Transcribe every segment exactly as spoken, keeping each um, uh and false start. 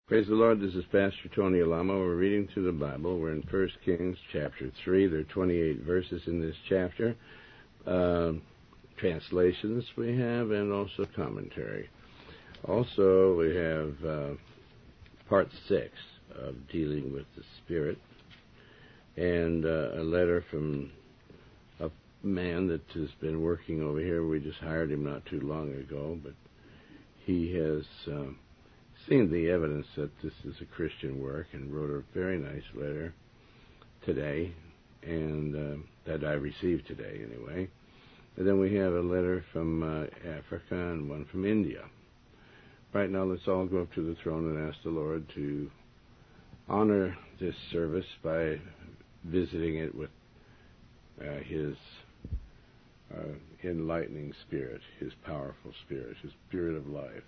Praise the Lord. This is Pastor Tony Alamo. We're reading through the Bible. We're in First Kings chapter three. There are twenty-eight verses in this chapter. Uh, translations we have, and also commentary. Also, we have uh, part six of Dealing with the Spirit, and uh, a letter from a man that has been working over here. We just hired him not too long ago, but he has Uh, seen the evidence that this is a Christian work and wrote a very nice letter today, and uh, that I received today anyway. And then we have a letter from uh, Africa and one from India. Right now, let's all go up to the throne and ask the Lord to honor this service by visiting it with uh, His uh, enlightening Spirit, His powerful Spirit, His Spirit of life.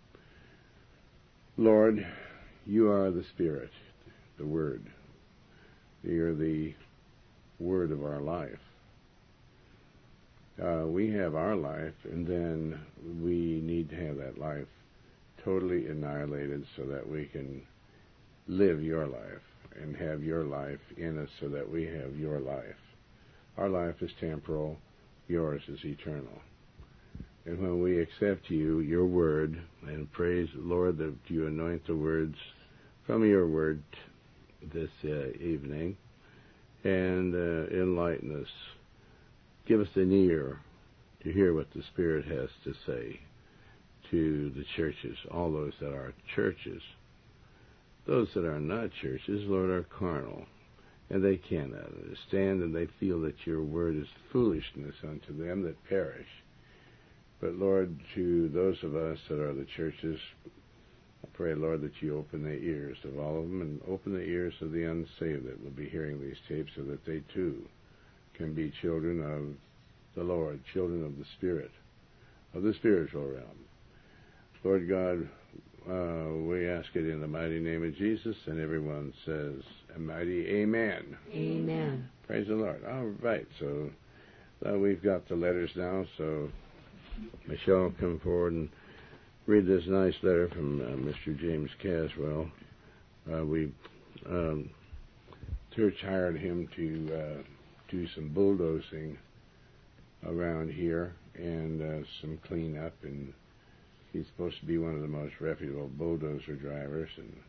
Lord, you are the Spirit, the Word. You're the Word of our life. Uh, we have our life, and then we need to have that life totally annihilated so that we can live your life and have your life in us so that we have your life. Our life is temporal. Yours is eternal. And when we accept you, your word, and praise, Lord, that you anoint the words from your word this uh, evening, and uh, enlighten us. Give us an ear to hear what the Spirit has to say to the churches, all those that are churches. Those that are not churches, Lord, are carnal, and they cannot understand, and they feel that your word is foolishness unto them that perish. But, Lord, to those of us that are the churches, I pray, Lord, that you open the ears of all of them and open the ears of the unsaved that will be hearing these tapes so that they, too, can be children of the Lord, children of the Spirit, of the spiritual realm. Lord God, uh, we ask it in the mighty name of Jesus, and everyone says a mighty amen. Amen. Praise the Lord. All right, so uh, we've got the letters now, so Michelle, come forward and read this nice letter from uh, Mister James Caswell. Uh, we, um, church hired him to uh, do some bulldozing around here and uh, some cleanup, and he's supposed to be one of the most reputable bulldozer drivers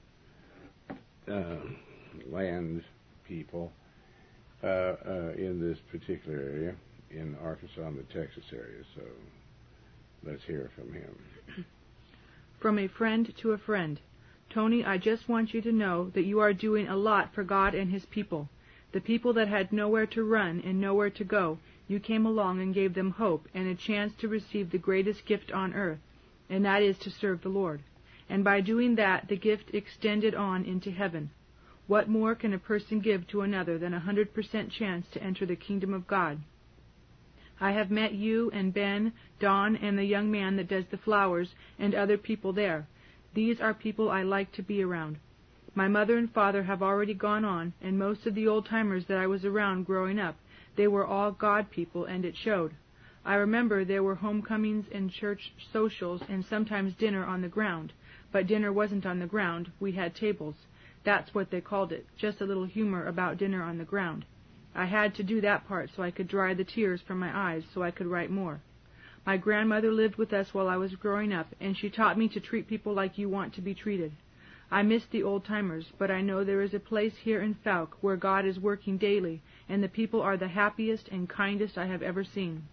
and uh, land people uh, uh, in this particular area, in Arkansas and the Texas area, so let's hear from him. From a friend to a friend. Tony, I just want you to know that you are doing a lot for God and His people. The people that had nowhere to run and nowhere to go, you came along and gave them hope and a chance to receive the greatest gift on earth, and that is to serve the Lord. And by doing that, the gift extended on into heaven. What more can a person give to another than a hundred percent chance to enter the kingdom of God? I have met you and Ben, Don, and the young man that does the flowers, and other people there. These are people I like to be around. My mother and father have already gone on, and most of the old-timers that I was around growing up, they were all God people, and it showed. I remember there were homecomings and church socials and sometimes dinner on the ground, but dinner wasn't on the ground, we had tables. That's what they called it, just a little humor about dinner on the ground. I had to do that part so I could dry the tears from my eyes so I could write more. My grandmother lived with us while I was growing up, and she taught me to treat people like you want to be treated. I miss the old-timers, but I know there is a place here in Fouke where God is working daily, and the people are the happiest and kindest I have ever seen.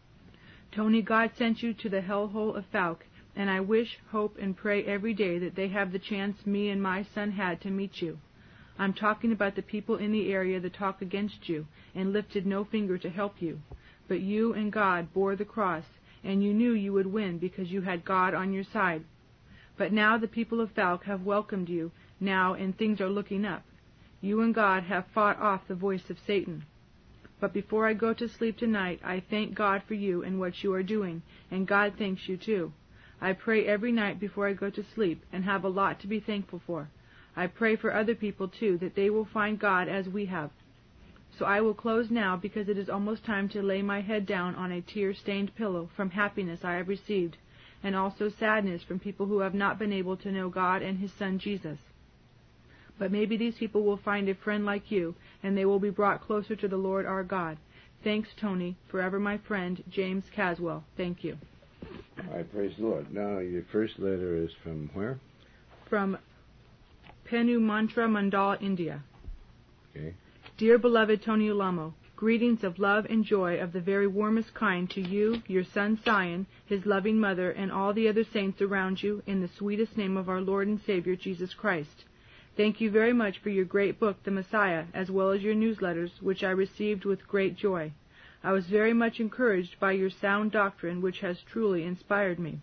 Tony, God sent you to the hellhole of Fouke, and I wish, hope, and pray every day that they have the chance me and my son had to meet you. I'm talking about the people in the area that talk against you and lifted no finger to help you. But you and God bore the cross, and you knew you would win because you had God on your side. But now the people of Fouke have welcomed you now, and things are looking up. You and God have fought off the voice of Satan. But before I go to sleep tonight, I thank God for you and what you are doing, and God thanks you too. I pray every night before I go to sleep and have a lot to be thankful for. I pray for other people, too, that they will find God as we have. So I will close now because it is almost time to lay my head down on a tear-stained pillow from happiness I have received, and also sadness from people who have not been able to know God and His Son Jesus. But maybe these people will find a friend like you, and they will be brought closer to the Lord our God. Thanks, Tony. Forever my friend, James Caswell. Thank you. I praise the Lord. Now, your first letter is from where? From Penumantra Mandal, India. Okay. Dear beloved Tony Ulamo, greetings of love and joy of the very warmest kind to you, your son Sion, his loving mother, and all the other saints around you, in the sweetest name of our Lord and Savior, Jesus Christ. Thank you very much for your great book, The Messiah, as well as your newsletters, which I received with great joy. I was very much encouraged by your sound doctrine, which has truly inspired me.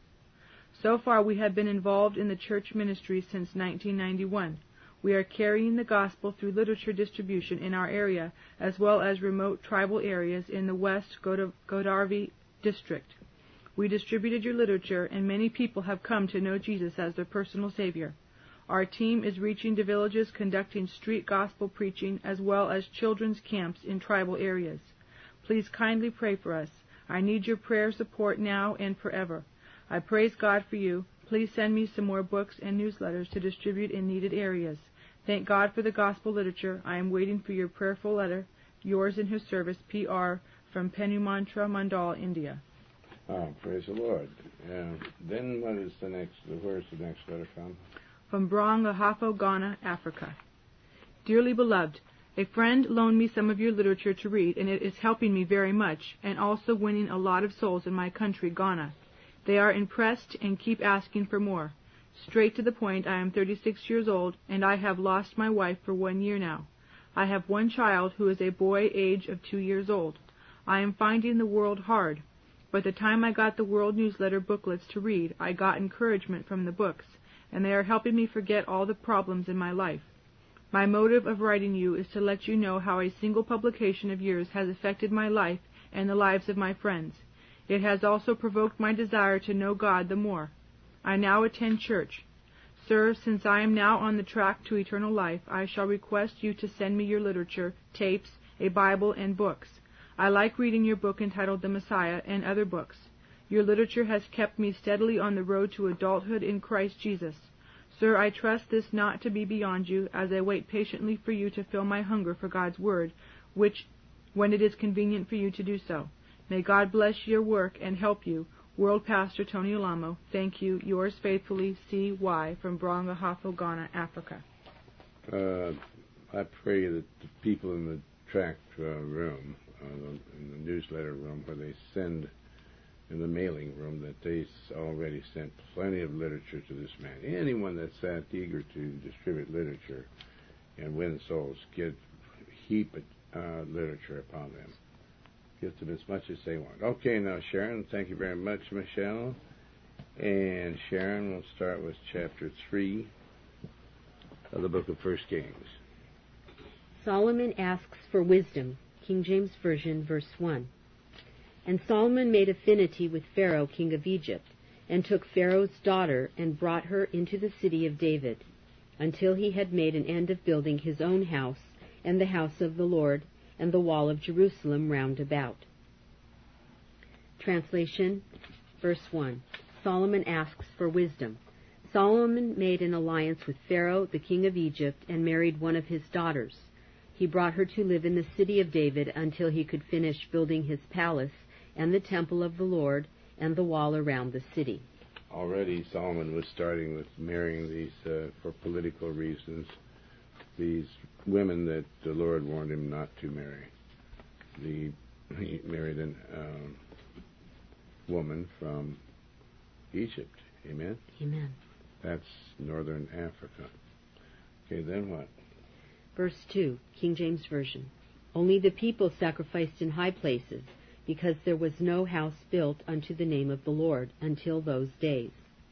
So far we have been involved in the church ministry since nineteen ninety-one. We are carrying the gospel through literature distribution in our area, as well as remote tribal areas in the West Godavari district. We distributed your literature, and many people have come to know Jesus as their personal Savior. Our team is reaching the villages, conducting street gospel preaching, as well as children's camps in tribal areas. Please kindly pray for us. I need your prayer support now and forever. I praise God for you. Please send me some more books and newsletters to distribute in needed areas. Thank God for the gospel literature. I am waiting for your prayerful letter. Yours in His service, P R, from Penumantra Mandal, India. Oh, praise the Lord. Uh, then what is the next, where's the next letter from? From Brong, Ahafo, Ghana, Africa. Dearly beloved, a friend loaned me some of your literature to read, and it is helping me very much, and also winning a lot of souls in my country, Ghana. They are impressed and keep asking for more. Straight to the point, I am thirty-six years old, and I have lost my wife for one year now. I have one child who is a boy age of two years old. I am finding the world hard. By the time I got the World Newsletter booklets to read, I got encouragement from the books, and they are helping me forget all the problems in my life. My motive of writing you is to let you know how a single publication of yours has affected my life and the lives of my friends. It has also provoked my desire to know God the more. I now attend church. Sir, since I am now on the track to eternal life, I shall request you to send me your literature, tapes, a Bible, and books. I like reading your book entitled The Messiah and other books. Your literature has kept me steadily on the road to adulthood in Christ Jesus. Sir, I trust this not to be beyond you, as I wait patiently for you to fill my hunger for God's Word, which, when it is convenient for you to do so. May God bless your work and help you. World Pastor Tony Ulamo, thank you. Yours faithfully, C Y from Brong, Ahafo, Ghana, Africa. Uh, I pray that the people in the tract uh, room, uh, in the newsletter room where they send, in the mailing room, that they already sent plenty of literature to this man. Anyone that's that eager to distribute literature and win souls, get a heap of uh, literature upon them. Get them as much as they want. Okay, now Sharon, thank you very much, Michelle. And Sharon, we'll start with chapter three of the book of First Kings. Solomon asks for wisdom, King James Version, verse one. And Solomon made affinity with Pharaoh, king of Egypt, and took Pharaoh's daughter and brought her into the city of David, until he had made an end of building his own house, and the house of the Lord, and the wall of Jerusalem round about. Translation, verse one. Solomon asks for wisdom. Solomon made an alliance with Pharaoh, the king of Egypt, and married one of his daughters. He brought her to live in the city of David until he could finish building his palace and the temple of the Lord and the wall around the city. Already Solomon was starting with marrying these, uh, for political reasons, these women that the Lord warned him not to marry. The, he married a um, woman from Egypt. Amen? Amen. That's northern Africa. Okay, then what? Verse two, King James Version. Only the people sacrificed in high places, because there was no house built unto the name of the Lord until those days.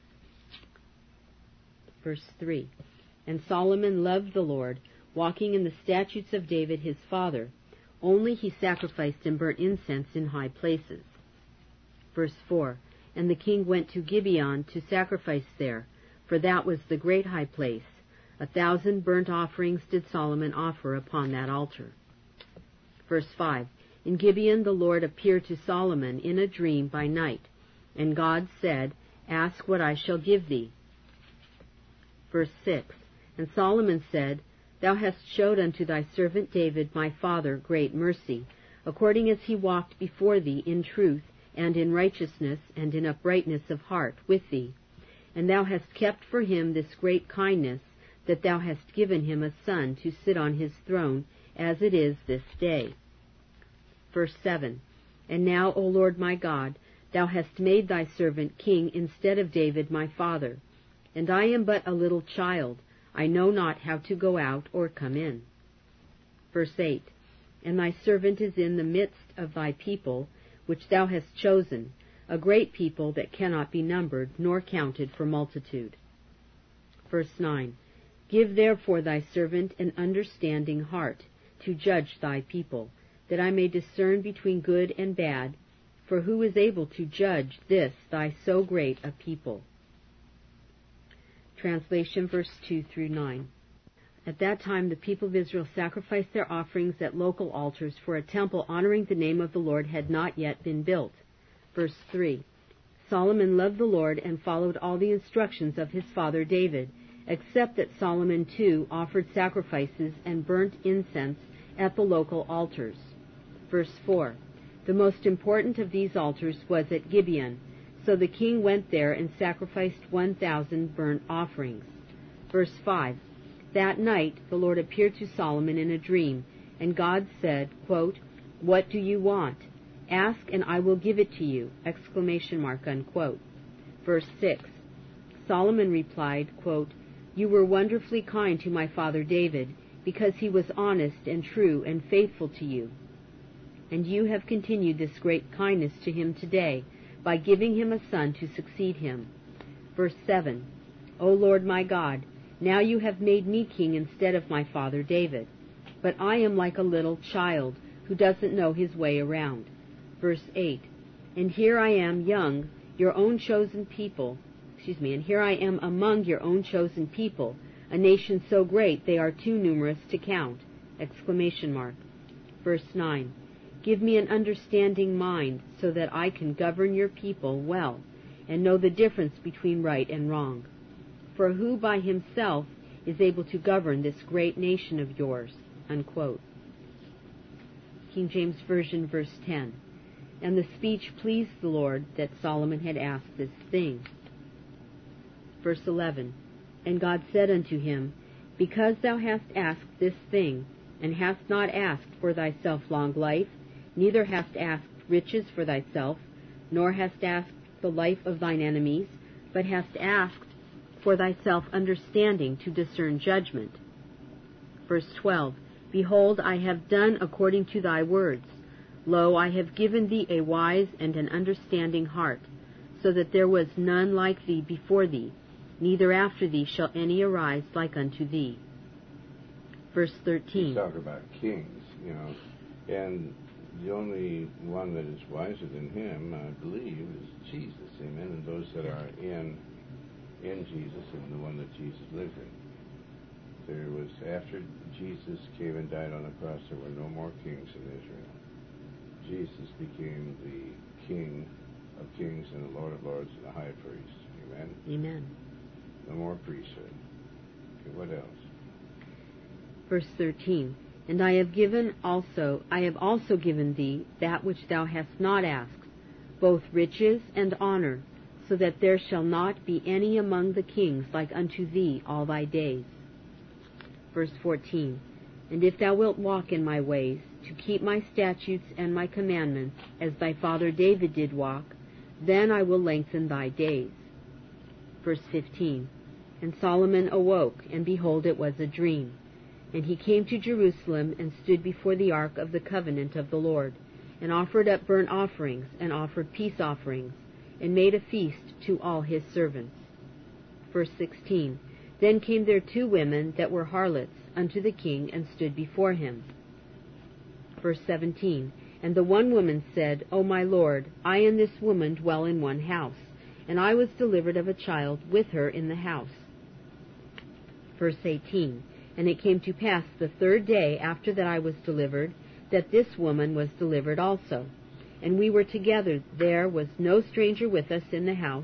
Verse three. And Solomon loved the Lord, walking in the statutes of David his father. Only he sacrificed and burnt incense in high places. Verse four. And the king went to Gibeon to sacrifice there, for that was the great high place. A thousand burnt offerings did Solomon offer upon that altar. Verse five. In Gibeon the Lord appeared to Solomon in a dream by night, and God said, Ask what I shall give thee. Verse six. And Solomon said, Thou hast showed unto thy servant David my father great mercy, according as he walked before thee in truth, and in righteousness, and in uprightness of heart with thee. And thou hast kept for him this great kindness, that thou hast given him a son to sit on his throne, as it is this day. Verse seven. And now, O Lord my God, thou hast made thy servant king instead of David my father. And I am but a little child, I know not how to go out or come in. Verse eight. And thy servant is in the midst of thy people, which thou hast chosen, a great people that cannot be numbered, nor counted for multitude. Verse nine. Give therefore thy servant an understanding heart, to judge thy people, that I may discern between good and bad, for who is able to judge this thy so great a people? Translation verse two through nine. At that time the people of Israel sacrificed their offerings at local altars, for a temple honoring the name of the Lord had not yet been built. Verse three. Solomon loved the Lord and followed all the instructions of his father David, except that Solomon too offered sacrifices and burnt incense at the local altars. Verse four. The most important of these altars was at Gibeon, so the king went there and sacrificed one thousand burnt offerings. Verse five. That night the Lord appeared to Solomon in a dream, and God said, quote, What do you want? Ask and I will give it to you! Exclamation mark, unquote. Verse six. Solomon replied, quote, You were wonderfully kind to my father David, because he was honest and true and faithful to you. And you have continued this great kindness to him today, by giving him a son to succeed him. Verse seven. O Lord my God, now you have made me king instead of my father David, but I am like a little child who doesn't know his way around. Verse eight. And here I am young, your own chosen people, excuse me, and here I am among your own chosen people, a nation so great they are too numerous to count! Exclamation mark. Verse nine. Give me an understanding mind, so that I can govern your people well, and know the difference between right and wrong. For who by himself is able to govern this great nation of yours? Unquote. King James Version, verse ten. And the speech pleased the Lord that Solomon had asked this thing. Verse eleven. And God said unto him, Because thou hast asked this thing, and hast not asked for thyself long life, neither hast asked riches for thyself, nor hast asked the life of thine enemies, but hast asked for thyself understanding to discern judgment. Verse twelve. Behold, I have done according to thy words. Lo, I have given thee a wise and an understanding heart, so that there was none like thee before thee, neither after thee shall any arise like unto thee. Verse thirteen. You talk about kings, you know, and the only one that is wiser than him, I believe, is Jesus, amen, and those that are in in Jesus and the one that Jesus lived in. There was, after Jesus came and died on the cross, there were no more kings in Israel. Jesus became the King of kings and the Lord of lords and the high priest. Amen? Amen. No more priesthood. Okay, what else? Verse thirteen. And I have given also, I have also given thee that which thou hast not asked, both riches and honor, so that there shall not be any among the kings like unto thee all thy days. Verse fourteen. And if thou wilt walk in my ways, to keep my statutes and my commandments, as thy father David did walk, then I will lengthen thy days. Verse fifteen. And Solomon awoke, and behold, it was a dream. And he came to Jerusalem, and stood before the ark of the covenant of the Lord, and offered up burnt offerings, and offered peace offerings, and made a feast to all his servants. Verse sixteen. Then came there two women that were harlots unto the king, and stood before him. Verse seventeen. And the one woman said, O my lord, I and this woman dwell in one house, and I was delivered of a child with her in the house. Verse eighteen. And it came to pass the third day after that I was delivered, that this woman was delivered also. And we were together, there was no stranger with us in the house,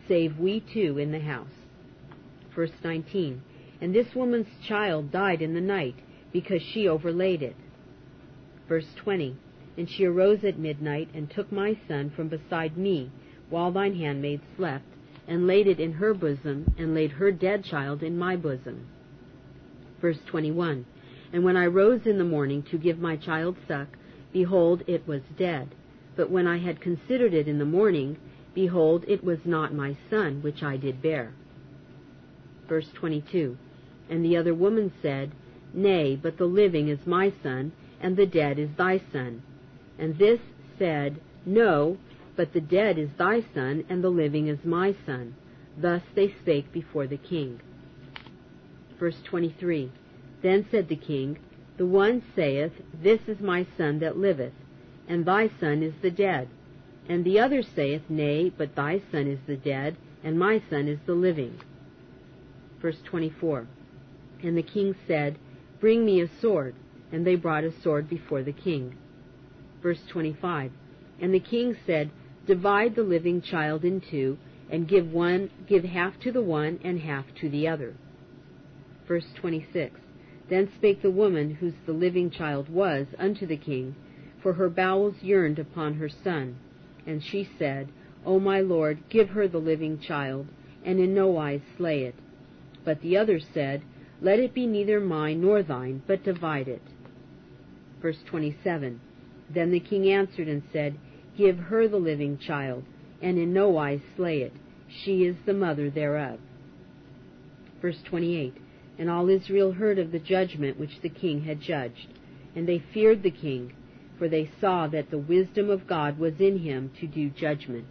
save we two in the house. Verse nineteen. And this woman's child died in the night, because she overlaid it. Verse twenty. And she arose at midnight, and took my son from beside me, while thine handmaid slept, and laid it in her bosom, and laid her dead child in my bosom. Verse twenty-one. And when I rose in the morning to give my child suck, behold, it was dead. But when I had considered it in the morning, behold, it was not my son, which I did bear. Verse twenty-two. And the other woman said, Nay, but the living is my son, and the dead is thy son. And this said, No, but the dead is thy son, and the living is my son. Thus they spake before the king. Verse twenty-three. Then said the king, The one saith, This is my son that liveth, and thy son is the dead. And the other saith, Nay, but thy son is the dead, and my son is the living. Verse twenty-four. And the king said, Bring me a sword. And they brought a sword before the king. Verse twenty-five. And the king said, Divide the living child in two, and give one, give half to the one, and half to the other. Verse twenty-six. Then spake the woman, whose the living child was, unto the king, for her bowels yearned upon her son. And she said, O my lord, give her the living child, and in no wise slay it. But the other said, Let it be neither mine nor thine, but divide it. Verse twenty-seven. Then the king answered and said, Give her the living child, and in no wise slay it. She is the mother thereof. Verse twenty-eight. And all Israel heard of the judgment which the king had judged. And they feared the king, for they saw that the wisdom of God was in him to do judgment.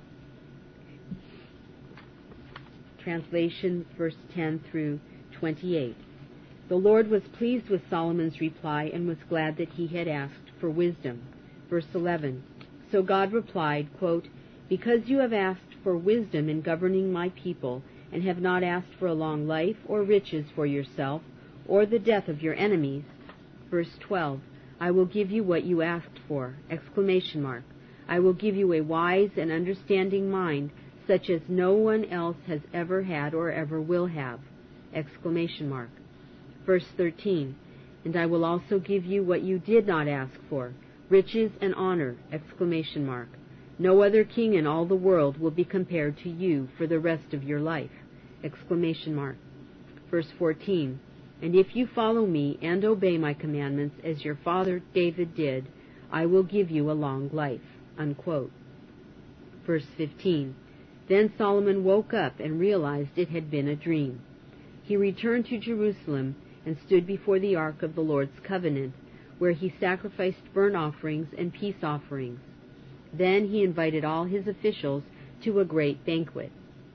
Translation, verse ten through twenty-eight. The Lord was pleased with Solomon's reply, and was glad that he had asked for wisdom. Verse eleven. So God replied, quote, Because you have asked for wisdom in governing my people, and have not asked for a long life, or riches for yourself, or the death of your enemies. Verse twelve. I will give you what you asked for! Exclamation mark. I will give you a wise and understanding mind, such as no one else has ever had or ever will have! Exclamation mark. Verse thirteen. And I will also give you what you did not ask for, riches and honor! Exclamation mark. No other king in all the world will be compared to you for the rest of your life! Exclamation mark. Verse fourteen. And if you follow me and obey my commandments as your father David did, I will give you a long life. Unquote. Verse fifteen. Then Solomon woke up and realized it had been a dream. He returned to Jerusalem and stood before the ark of the Lord's covenant, where he sacrificed burnt offerings and peace offerings. Then he invited all his officials to a great banquet.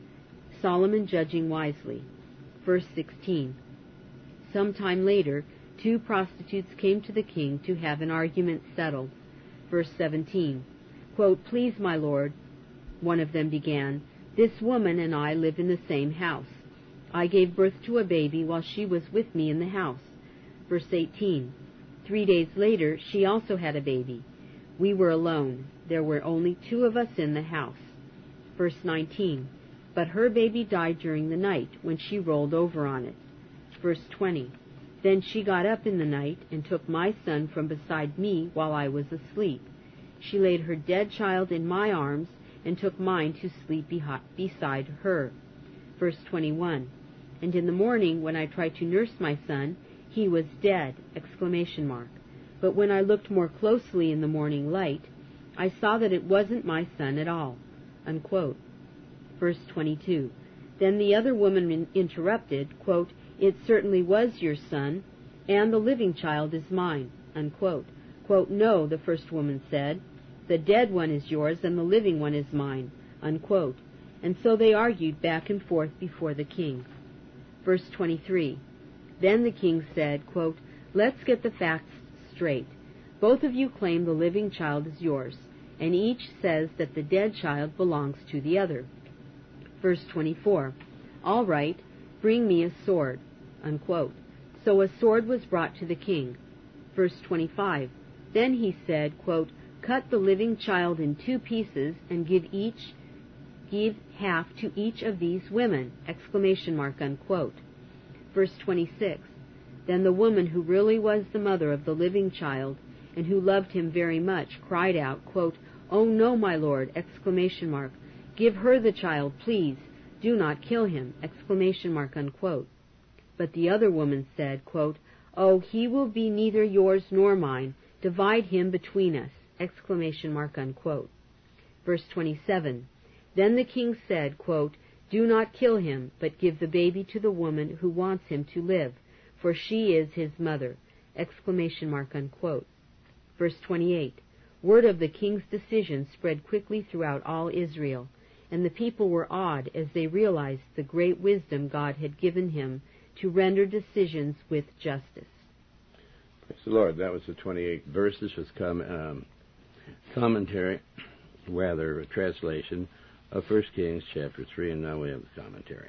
Solomon judging wisely. Verse sixteen. Some time later, two prostitutes came to the king to have an argument settled. Verse seventeen. Quote, Please, my lord, one of them began, This woman and I live in the same house. I gave birth to a baby while she was with me in the house. Verse eighteen. Three days later, she also had a baby. We were alone. There were only two of us in the house. Verse nineteen. But her baby died during the night, when she rolled over on it. Verse twenty. Then she got up in the night, and took my son from beside me while I was asleep. She laid her dead child in my arms, and took mine to sleep beside her. Verse twenty-one. And in the morning, when I tried to nurse my son, he was dead! Exclamation mark. But when I looked more closely in the morning light, I saw that it wasn't my son at all. Unquote. Verse twenty-two. Then the other woman interrupted, quote, It certainly was your son, and the living child is mine. Unquote. Quote, No, the first woman said, The dead one is yours, and the living one is mine. Unquote. And so they argued back and forth before the king. Verse twenty-three. Then the king said, quote, Let's get the facts straight. Both of you claim the living child is yours, and each says that the dead child belongs to the other. Verse twenty-four. All right, bring me a sword. Unquote. So a sword was brought to the king. Verse twenty-five. Then he said, quote, Cut the living child in two pieces, and give each give half to each of these women, exclamation mark, unquote. Verse twenty-six, then the woman who really was the mother of the living child and who loved him very much cried out, quote, oh no, my lord, exclamation mark, give her the child, please, do not kill him, exclamation mark, unquote. But the other woman said, quote, oh, he will be neither yours nor mine, divide him between us, exclamation mark, unquote. Verse twenty-seven, then the king said, quote, do not kill him, but give the baby to the woman who wants him to live, for she is his mother, exclamation mark, unquote. Verse twenty-eight, word of the king's decision spread quickly throughout all Israel, and the people were awed as they realized the great wisdom God had given him to render decisions with justice. Praise the Lord. That was the twenty-eight verses with com- um, commentary, rather a translation of First Kings chapter three, and now we have the commentary.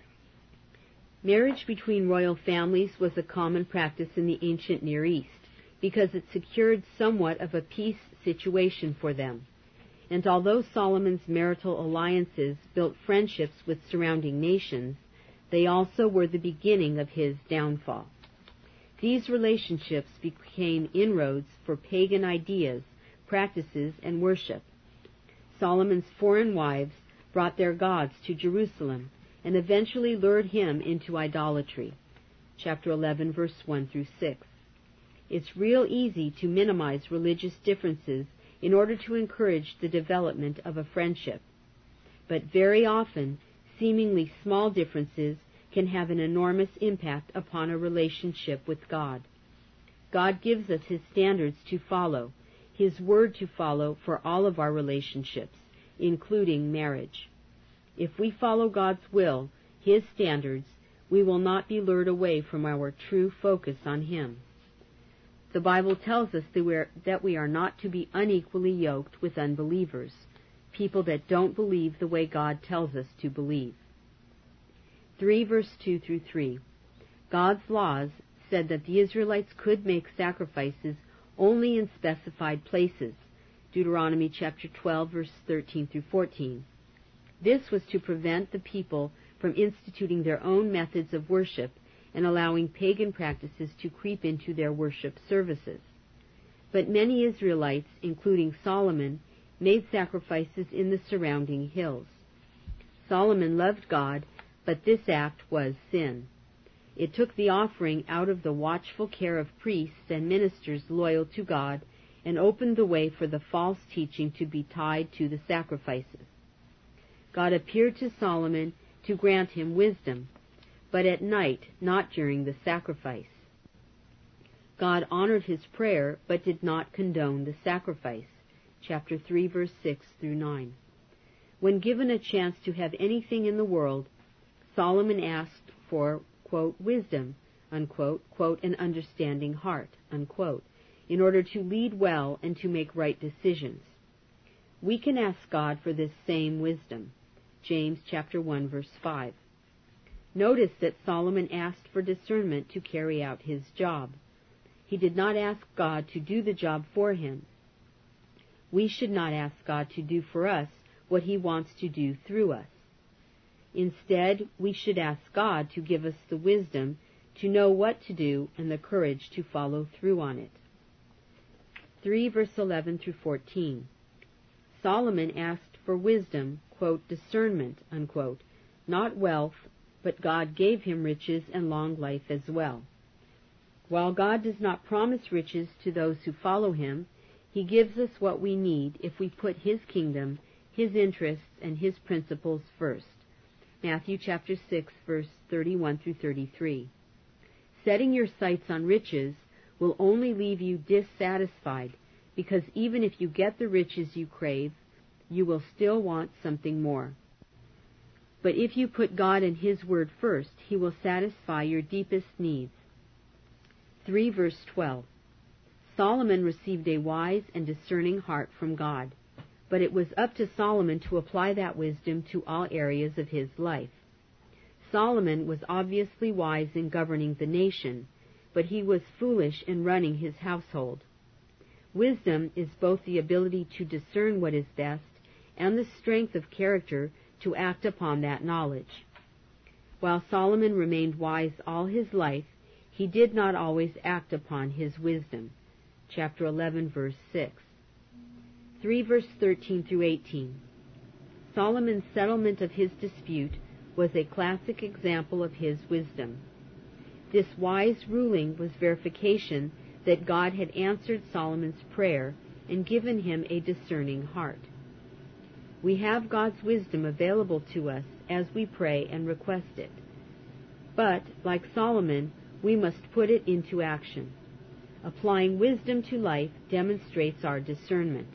Marriage between royal families was a common practice in the ancient Near East because it secured somewhat of a peace situation for them. And although Solomon's marital alliances built friendships with surrounding nations, they also were the beginning of his downfall. These relationships became inroads for pagan ideas, practices, and worship. Solomon's foreign wives brought their gods to Jerusalem and eventually lured him into idolatry. Chapter eleven, verse one through six. It's real easy to minimize religious differences in order to encourage the development of a friendship. But very often, seemingly small differences can have an enormous impact upon a relationship with God. God gives us His standards to follow, His word to follow for all of our relationships, including marriage. If we follow God's will, His standards, we will not be lured away from our true focus on Him. The Bible tells us that we are, that we are not to be unequally yoked with unbelievers, people that don't believe the way God tells us to believe. three verse two through three. God's laws said that the Israelites could make sacrifices only in specified places. Deuteronomy chapter twelve, verse thirteen through fourteen. This was to prevent the people from instituting their own methods of worship and allowing pagan practices to creep into their worship services. But many Israelites, including Solomon, made sacrifices in the surrounding hills. Solomon loved God, but this act was sin. It took the offering out of the watchful care of priests and ministers loyal to God and opened the way for the false teaching to be tied to the sacrifices. God appeared to Solomon to grant him wisdom, but at night, not during the sacrifice. God honored his prayer, but did not condone the sacrifice. Chapter three, verse six through nine. When given a chance to have anything in the world, Solomon asked for, quote, wisdom, unquote, quote, an understanding heart, unquote, in order to lead well and to make right decisions. We can ask God for this same wisdom. James chapter one, verse five. Notice that Solomon asked for discernment to carry out his job. He did not ask God to do the job for him. We should not ask God to do for us what He wants to do through us. Instead, we should ask God to give us the wisdom to know what to do and the courage to follow through on it. three verse eleven through fourteen. Solomon asked for wisdom, quote, discernment, unquote, not wealth, but God gave him riches and long life as well. While God does not promise riches to those who follow Him, He gives us what we need if we put His kingdom, His interests, and His principles first. Matthew chapter six, verse thirty-one through thirty-three. Setting your sights on riches will only leave you dissatisfied, because even if you get the riches you crave, you will still want something more. But if you put God and His word first, He will satisfy your deepest needs. three verse twelve. Solomon received a wise and discerning heart from God, but it was up to Solomon to apply that wisdom to all areas of his life. Solomon was obviously wise in governing the nation, but he was foolish in running his household. Wisdom is both the ability to discern what is best and the strength of character to act upon that knowledge. While Solomon remained wise all his life, he did not always act upon his wisdom. Chapter eleven, verse six. three verse thirteen through eighteen. Solomon's settlement of his dispute was a classic example of his wisdom. This wise ruling was verification that God had answered Solomon's prayer and given him a discerning heart. We have God's wisdom available to us as we pray and request it. But, like Solomon, we must put it into action. Applying wisdom to life demonstrates our discernment.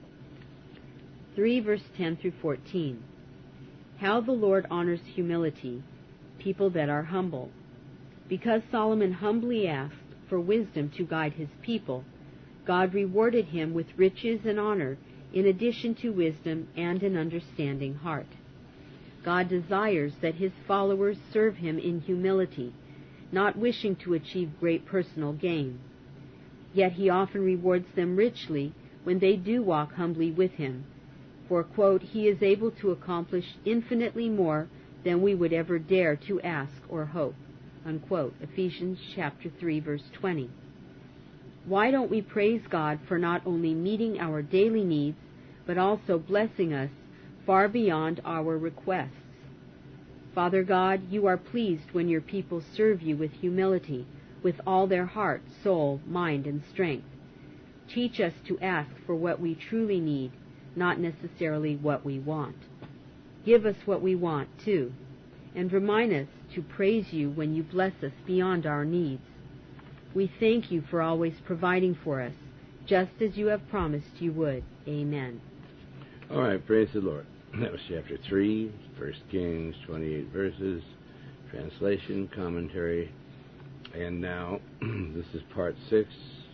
three verse ten through fourteen. How the Lord honors humility, people that are humble. Because Solomon humbly asked for wisdom to guide his people, God rewarded him with riches and honor in addition to wisdom and an understanding heart. God desires that his followers serve him in humility, not wishing to achieve great personal gain. Yet he often rewards them richly when they do walk humbly with him. For, quote, he is able to accomplish infinitely more than we would ever dare to ask or hope, unquote. Ephesians chapter three, verse twenty. Why don't we praise God for not only meeting our daily needs, but also blessing us far beyond our requests? Father God, you are pleased when your people serve you with humility, with all their heart, soul, mind, and strength. Teach us to ask for what we truly need, not necessarily what we want. Give us what we want, too, and remind us to praise you when you bless us beyond our needs. We thank you for always providing for us, just as you have promised you would. Amen. All right, praise the Lord. That was chapter three, First Kings, twenty-eight verses, translation, commentary, and now this is part six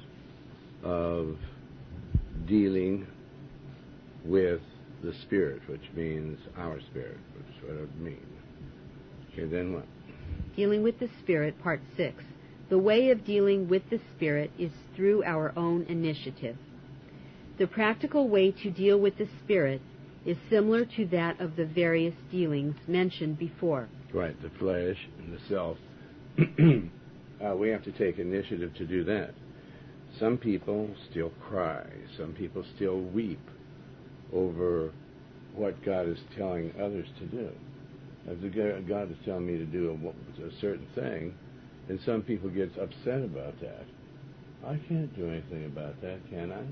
of dealing with the Spirit, which means our spirit, which is what it would mean. Okay, then what? Dealing with the Spirit, part six. The way of dealing with the Spirit is through our own initiative. The practical way to deal with the Spirit is similar to that of the various dealings mentioned before. Right, the flesh and the self. uh, we have to take initiative to do that. Some people still cry. Some people still weep over what God is telling others to do. If the God is telling me to do a, a certain thing, and some people get upset about that. I can't do anything about that, can I?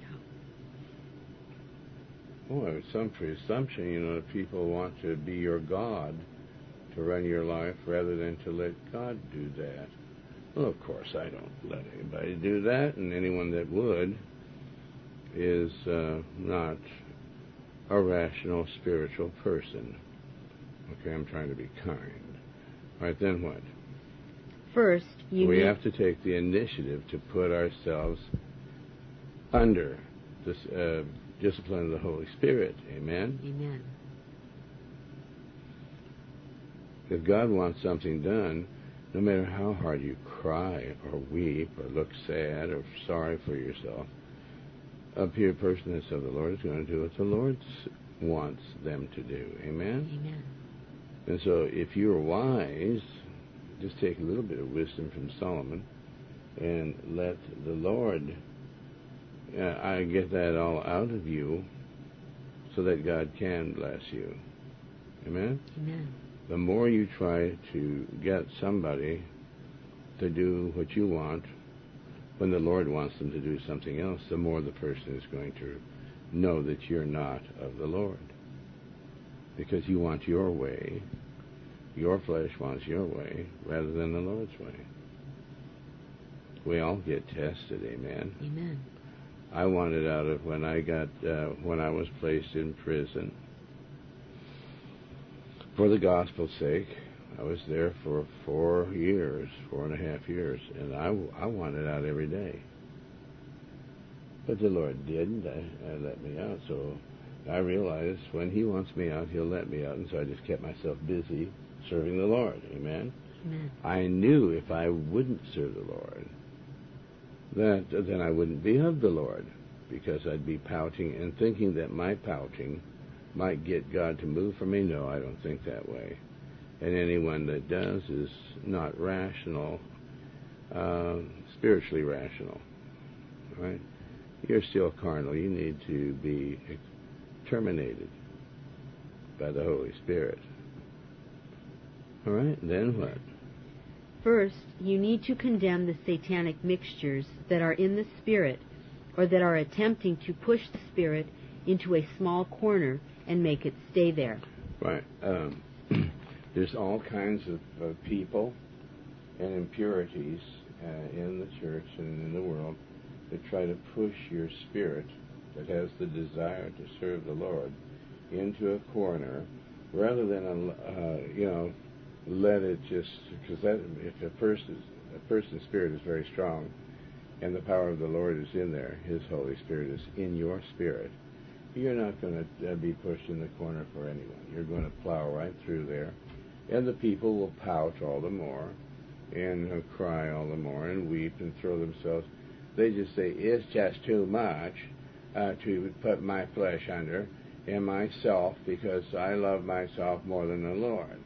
Well, some presumption, you know, that people want to be your God, to run your life, rather than to let God do that. Well, of course, I don't let anybody do that, and anyone that would is uh, not a rational, spiritual person. Okay, I'm trying to be kind. All right, then what? First, you we need... have to take the initiative to put ourselves under this uh, discipline of the Holy Spirit. Amen? Amen. If God wants something done, no matter how hard you cry or weep or look sad or sorry for yourself, a pure person that's of the Lord is going to do what the Lord wants them to do. Amen? Amen. And so if you're wise, just take a little bit of wisdom from Solomon and let the Lord uh, I get that all out of you so that God can bless you. Amen? Amen. The more you try to get somebody to do what you want when the Lord wants them to do something else, the more the person is going to know that you're not of the Lord. Because you want your way. Your flesh wants your way rather than the Lord's way. We all get tested, amen? Amen. I wanted out of when I got, uh, when I was placed in prison for the gospel's sake. I was there for four years, four and a half years, and I, I wanted out every day. But the Lord didn't. I, I let me out, so I realized when He wants me out, He'll let me out, and so I just kept myself busy serving the Lord. Amen? Amen. I knew if I wouldn't serve the Lord, that then I wouldn't be of the Lord, because I'd be pouting and thinking that my pouting might get God to move for me. No, I don't think that way. And anyone that does is not rational, uh, spiritually rational. Right? You're still carnal. You need to be terminated by the Holy Spirit. All right, then what? First, you need to condemn the satanic mixtures that are in the Spirit, or that are attempting to push the Spirit into a small corner and make it stay there. Right. Um, there's all kinds of uh, people and impurities uh, in the church and in the world that try to push your spirit that has the desire to serve the Lord into a corner, rather than uh, you know let it just, because that if a person's a person's spirit is very strong, and the power of the Lord is in there, His Holy Spirit is in your spirit, you're not going to uh, be pushed in the corner for anyone. You're going to plow right through there, and the people will pout all the more, and uh, cry all the more, and weep and throw themselves. They just say, it's just too much uh, to put my flesh under and myself, because I love myself more than the Lord.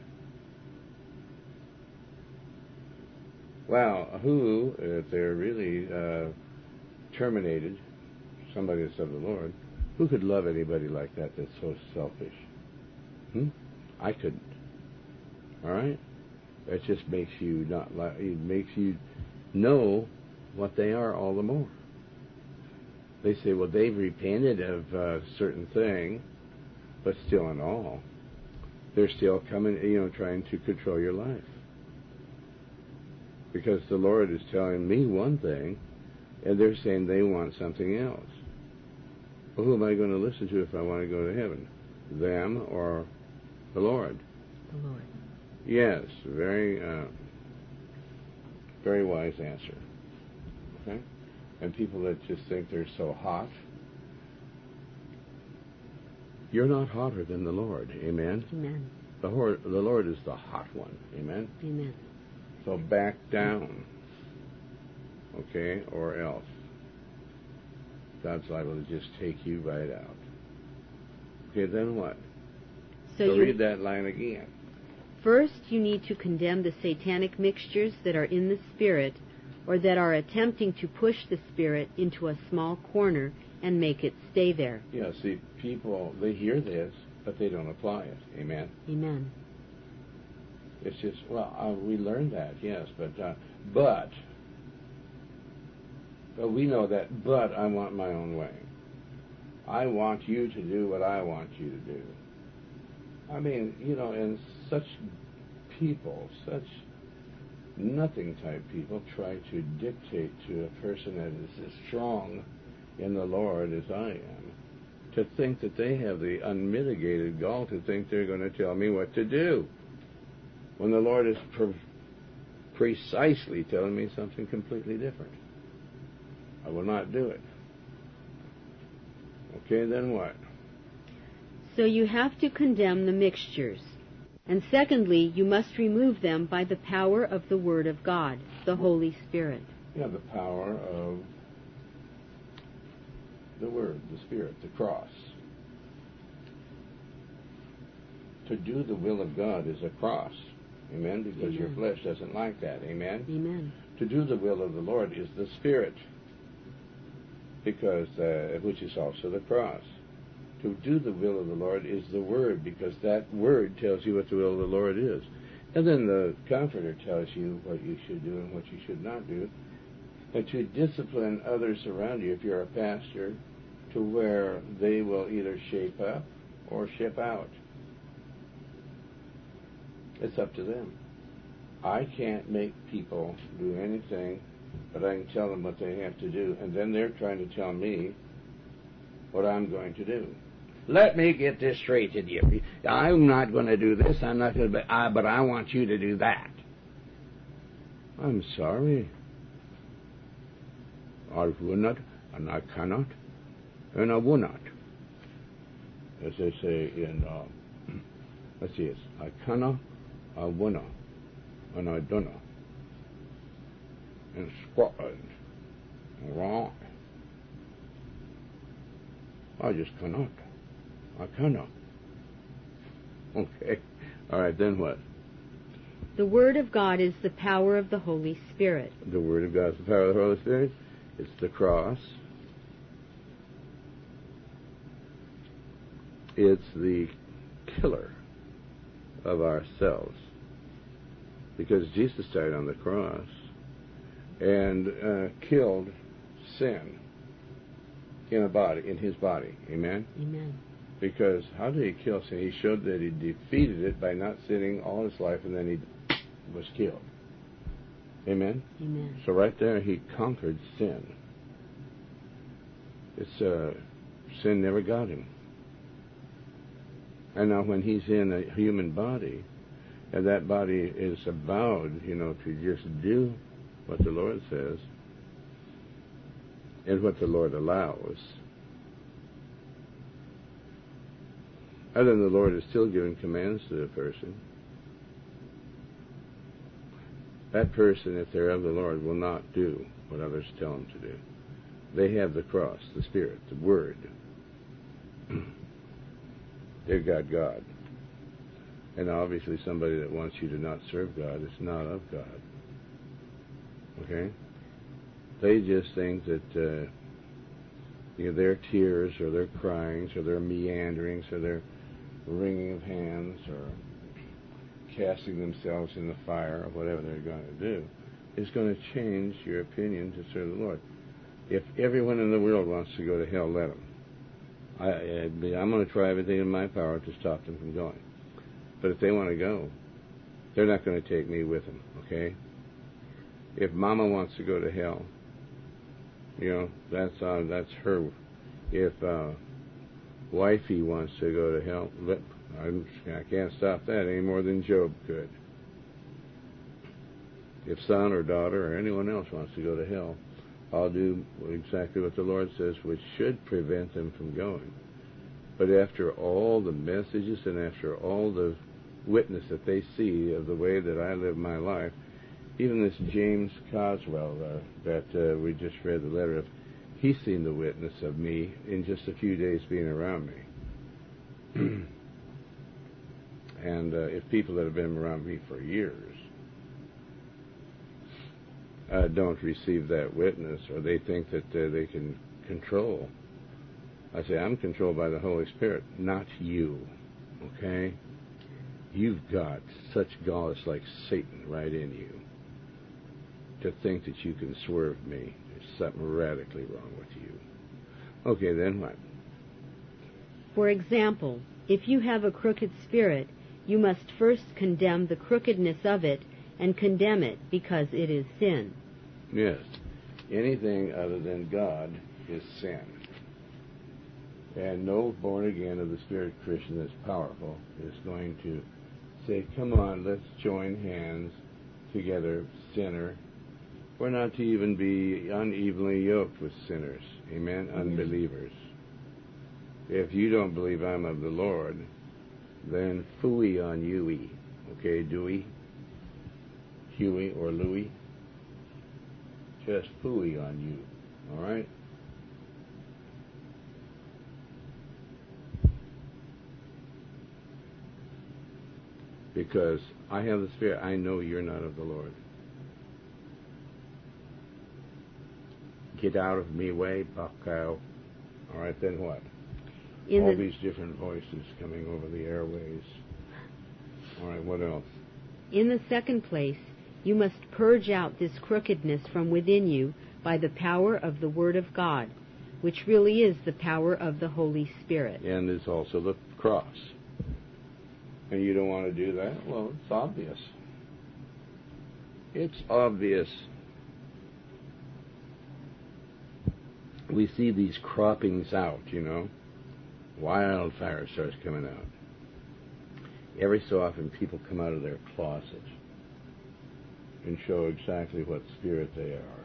Well, who, if they're really uh, terminated, somebody that's of the Lord, who could love anybody like that that's so selfish? Hmm? I couldn't. All right? That just makes you not like, it makes you know what they are all the more. They say, well, they've repented of a certain thing, but still in all, they're still coming, you know, trying to control your life. Because the Lord is telling me one thing, and they're saying they want something else. Well, who am I going to listen to if I want to go to heaven? Them or the Lord? The Lord. Yes, very, uh, very wise answer. Okay? And people that just think they're so hot, you're not hotter than the Lord. Amen? Amen. The Lord, the Lord is the hot one. Amen? Amen. So back down. Okay? Or else God's liable to just take you right out. Okay, then what? So, So you, read that line again. First, you need to condemn the satanic mixtures that are in the Spirit, or that are attempting to push the Spirit into a small corner and make it stay there. Yeah, see, people, they hear this, but they don't apply it. Amen? Amen. It's just, well, uh, we learned that, yes, but, uh, but, but we know that, but I want my own way. I want you to do what I want you to do. I mean, you know, and such people, such nothing type people try to dictate to a person that is as strong in the Lord as I am, to think that they have the unmitigated gall to think they're going to tell me what to do, when the Lord is pre- precisely telling me something completely different. I will not do it. Okay, then what? So you have to condemn the mixtures. And secondly, you must remove them by the power of the Word of God, the Holy Spirit. Yeah, the power of the Word, the Spirit, the cross. To do the will of God is a cross. Amen? Because Amen. your flesh doesn't like that. Amen? Amen. To do the will of the Lord is the Spirit, because uh, which is also the cross. To do the will of the Lord is the Word, because that Word tells you what the will of the Lord is. And then the Comforter tells you what you should do and what you should not do. And to discipline others around you, if you're a pastor, to where they will either shape up or ship out. It's up to them. I can't make people do anything, but I can tell them what they have to do, and then they're trying to tell me what I'm going to do. Let me get this straight with you. I'm not going to do this. I'm not going to, I, but I want you to do that. I'm sorry. I will not, and I cannot, and I will not. As they say in, uh, let's see, it's I cannot, I will not, and I do not. In Scotland, wrong. I just cannot. I cannot. Okay. All right, then what? The Word of God is the power of the Holy Spirit. The Word of God is the power of the Holy Spirit. It's the cross. It's the killer of ourselves. Because Jesus died on the cross and uh, killed sin in a body, in his body. Amen? Amen. Because how did he kill sin? He showed that he defeated it by not sinning all his life, and then he was killed. Amen? Amen. So right there, he conquered sin. It's uh, sin never got him. And now when he's in a human body, and that body is avowed, you know, to just do what the Lord says and what the Lord allows, and then the Lord is still giving commands to the person, that person, if they're of the Lord, will not do what others tell them to do. They have the cross, the Spirit, the Word. They've got God. And obviously somebody that wants you to not serve God is not of God. Okay? They just think that uh, you know, their tears or their cryings or their meanderings or their wringing of hands or casting themselves in the fire or whatever they're going to do is going to change your opinion to serve the Lord. If everyone in the world wants to go to hell, let them. I, I, I'm going to try everything in my power to stop them from going. But if they want to go, they're not going to take me with them, okay? If Mama wants to go to hell, you know, that's uh, that's her. If uh, Wifey wants to go to hell, but I'm, I can't stop that any more than Job could. If son or daughter or anyone else wants to go to hell, I'll do exactly what the Lord says, which should prevent them from going. But after all the messages and after all the witness that they see of the way that I live my life, even this James Coswell uh, that uh, we just read the letter of, he's seen the witness of me in just a few days being around me. And uh, if people that have been around me for years uh, don't receive that witness, or they think that uh, they can control, I say, I'm controlled by the Holy Spirit, not you, okay? You've got such gall, it's like Satan right in you, to think that you can swerve me. There's something radically wrong with you. Okay, then what? For example, if you have a crooked spirit, you must first condemn the crookedness of it and condemn it because it is sin. Yes. Anything other than God is sin. And no born-again of the Spirit Christian that's powerful is going to say, come on, let's join hands together, sinner. We're not to even be unevenly yoked with sinners. Amen? Amen. Unbelievers. If you don't believe I'm of the Lord, then phooey on you-y. Okay, Dewey? Huey or Louie? Just phooey on you. All right? Because I have the Spirit. I know you're not of the Lord. Get out of me way, bucko. All right, then what? In All the, these different voices coming over the airways. All right, what else? in the second place, you must purge out this crookedness from within you by the power of the Word of God, which really is the power of the Holy Spirit. And it's also the cross. And you don't want to do that? Well, it's obvious. It's obvious. We see these croppings out, you know. Wildfire starts coming out. Every so often people come out of their closet and show exactly what spirit they are.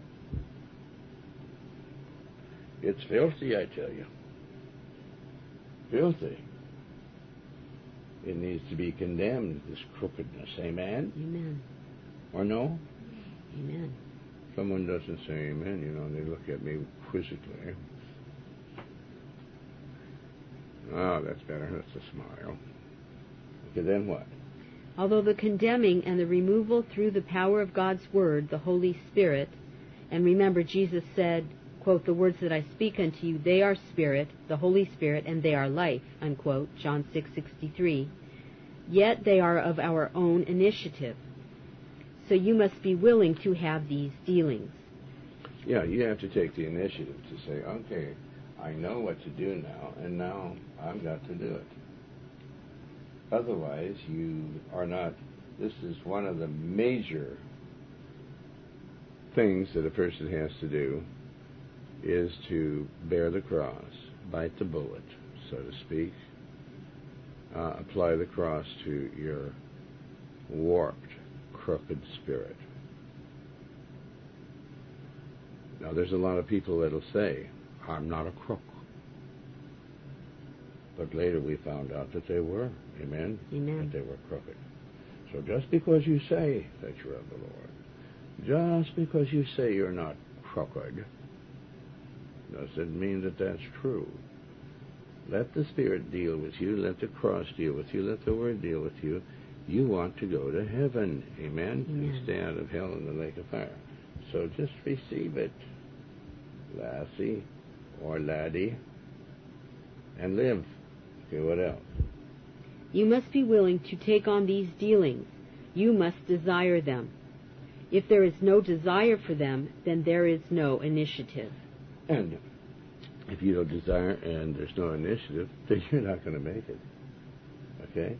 It's filthy, I tell you. Filthy. It needs to be condemned, this crookedness. Amen? Amen. Or no? Amen. Someone doesn't say amen, you know, they look at me quizzically. Oh, that's better. That's a smile. Okay, then what? Although the condemning and the removal through the power of God's Word, the Holy Spirit, and remember Jesus said, quote, the words that I speak unto you, they are spirit, the Holy Spirit, and they are life, unquote, John six sixty-three, yet they are of our own initiative. So you must be willing to have these dealings. Yeah, you have to take the initiative to say, okay, I know what to do now, and now I've got to do it. Otherwise, you are not. This is one of the major things that a person has to do, is to bear the cross, bite the bullet, so to speak, uh, apply the cross to your warped, crooked spirit. Now, there's a lot of people that'll say, I'm not a crook. But later we found out that they were. Amen? Amen. That they were crooked. So just because you say that you're of the Lord, just because you say you're not crooked, doesn't mean that that's true. Let the Spirit deal with you. Let the cross deal with you. Let the Word deal with you. You want to go to heaven. Amen? Amen. And stay out of hell and the lake of fire. So just receive it, lassie or laddie, and live. Okay, what else? You must be willing to take on these dealings. You must desire them. If there is no desire for them, then there is no initiative. And if you don't desire and there's no initiative, then you're not going to make it. Okay?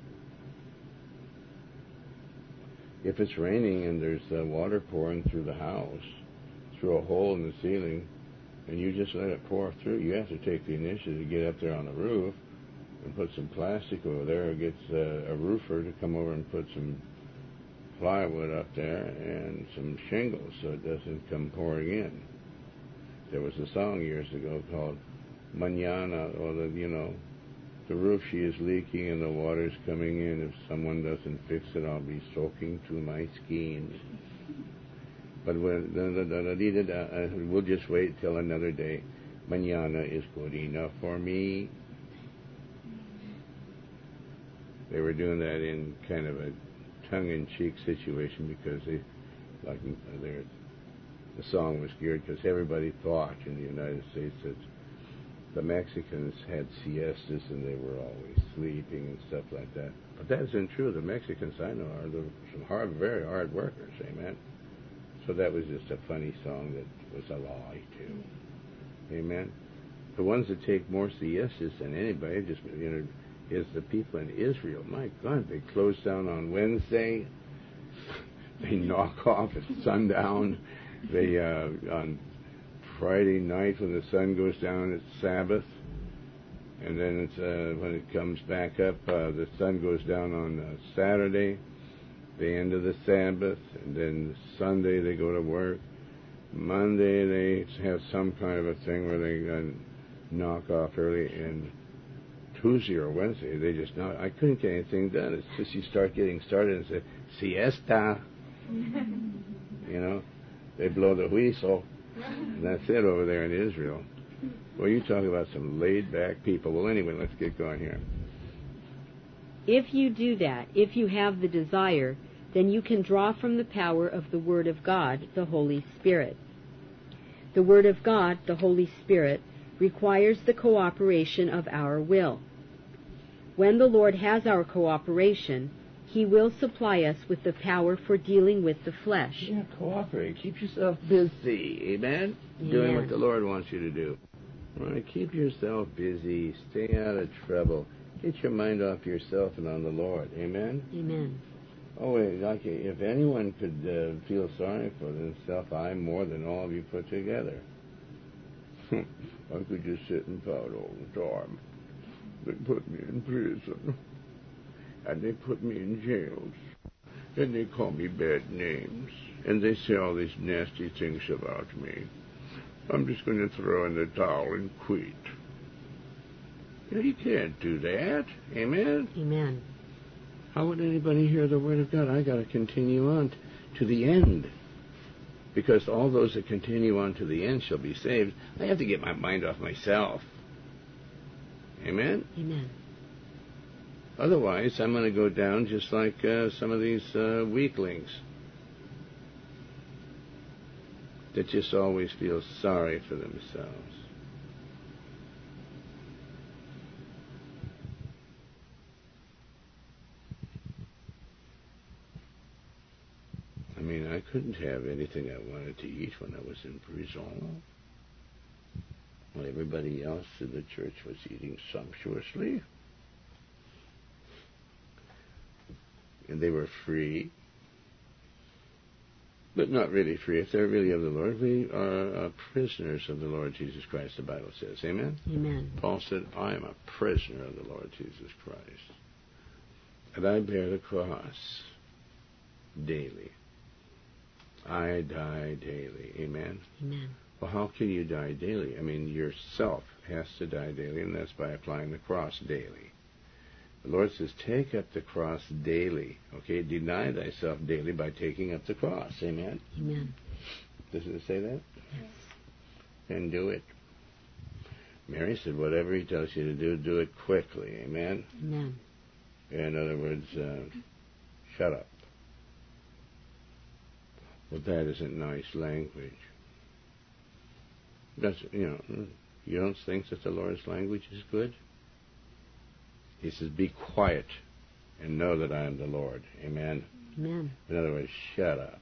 If it's raining and there's uh, water pouring through the house, through a hole in the ceiling, and you just let it pour through, you have to take the initiative to get up there on the roof and put some plastic over there, or get uh, a roofer to come over and put some plywood up there and some shingles so it doesn't come pouring in. There was a song years ago called Mañana, or the, you know, the roof she is leaking and the water's coming in. If someone doesn't fix it, I'll be soaking to my skin. But when, uh, we'll just wait till another day. Mañana is good enough for me. They were doing that in kind of a tongue-in-cheek situation because they, like, their, the song was geared because everybody thought in the United States that the Mexicans had siestas and they were always sleeping and stuff like that. But that isn't true. The Mexicans I know are the, some hard, very hard workers. Amen. So that was just a funny song that was a lie too. Amen. The ones that take more siestas than anybody, just you know, is the people in Israel. My God, they close down on Wednesday. They knock off at sundown. They uh, on Friday night when the sun goes down, it's Sabbath, and then it's uh, when it comes back up, uh, the sun goes down on uh, Saturday, the end of the Sabbath, and then Sunday they go to work. Monday they have some kind of a thing where they uh, knock off early, and Tuesday or Wednesday they just not. I couldn't get anything done. It's just you start getting started and say siesta. You know, they blow the whistle. And that's it over there in Israel. Well, you talk about some laid-back people. Well, anyway, let's get going here. If you do that, if you have the desire, then you can draw from the power of the Word of God, the Holy Spirit. The Word of God, the Holy Spirit, requires the cooperation of our will. When the Lord has our cooperation, He will supply us with the power for dealing with the flesh. Yeah, cooperate. Keep yourself busy. Amen? Amen. Doing what the Lord wants you to do. All right, keep yourself busy. Stay out of trouble. Get your mind off yourself and on the Lord. Amen? Amen. Oh, wait, like, if anyone could uh, feel sorry for themselves, I'm more than all of you put together. I could just sit and pout all the time. They put me in prison. And they put me in jails. And they call me bad names. And they say all these nasty things about me. I'm just going to throw in the towel and quit. You know, you can't do that. Amen? Amen. How would anybody hear the Word of God? I got to continue on t- to the end. Because all those that continue on to the end shall be saved. I have to get my mind off myself. Amen? Amen. Otherwise, I'm going to go down just like uh, some of these uh, weaklings that just always feel sorry for themselves. I mean, I couldn't have anything I wanted to eat when I was in prison. Well, everybody else in the church was eating sumptuously. And they were free. But not really free. If they're really of the Lord, we are uh, prisoners of the Lord Jesus Christ, the Bible says. Amen? Amen. Paul said, I am a prisoner of the Lord Jesus Christ. And I bear the cross daily. I die daily. Amen? Amen. Well, how can you die daily? I mean, yourself has to die daily, and that's by applying the cross daily. The Lord says, take up the cross daily. Okay? Deny thyself daily by taking up the cross. Amen? Amen. Doesn't it say that? Yes. And do it. Mary said, whatever he tells you to do, do it quickly. Amen? Amen. In other words, uh, shut up. Well, that isn't nice language. That's, you know, you don't think that the Lord's language is good? He says, be quiet and know that I am the Lord. Amen? Amen. In other words, shut up.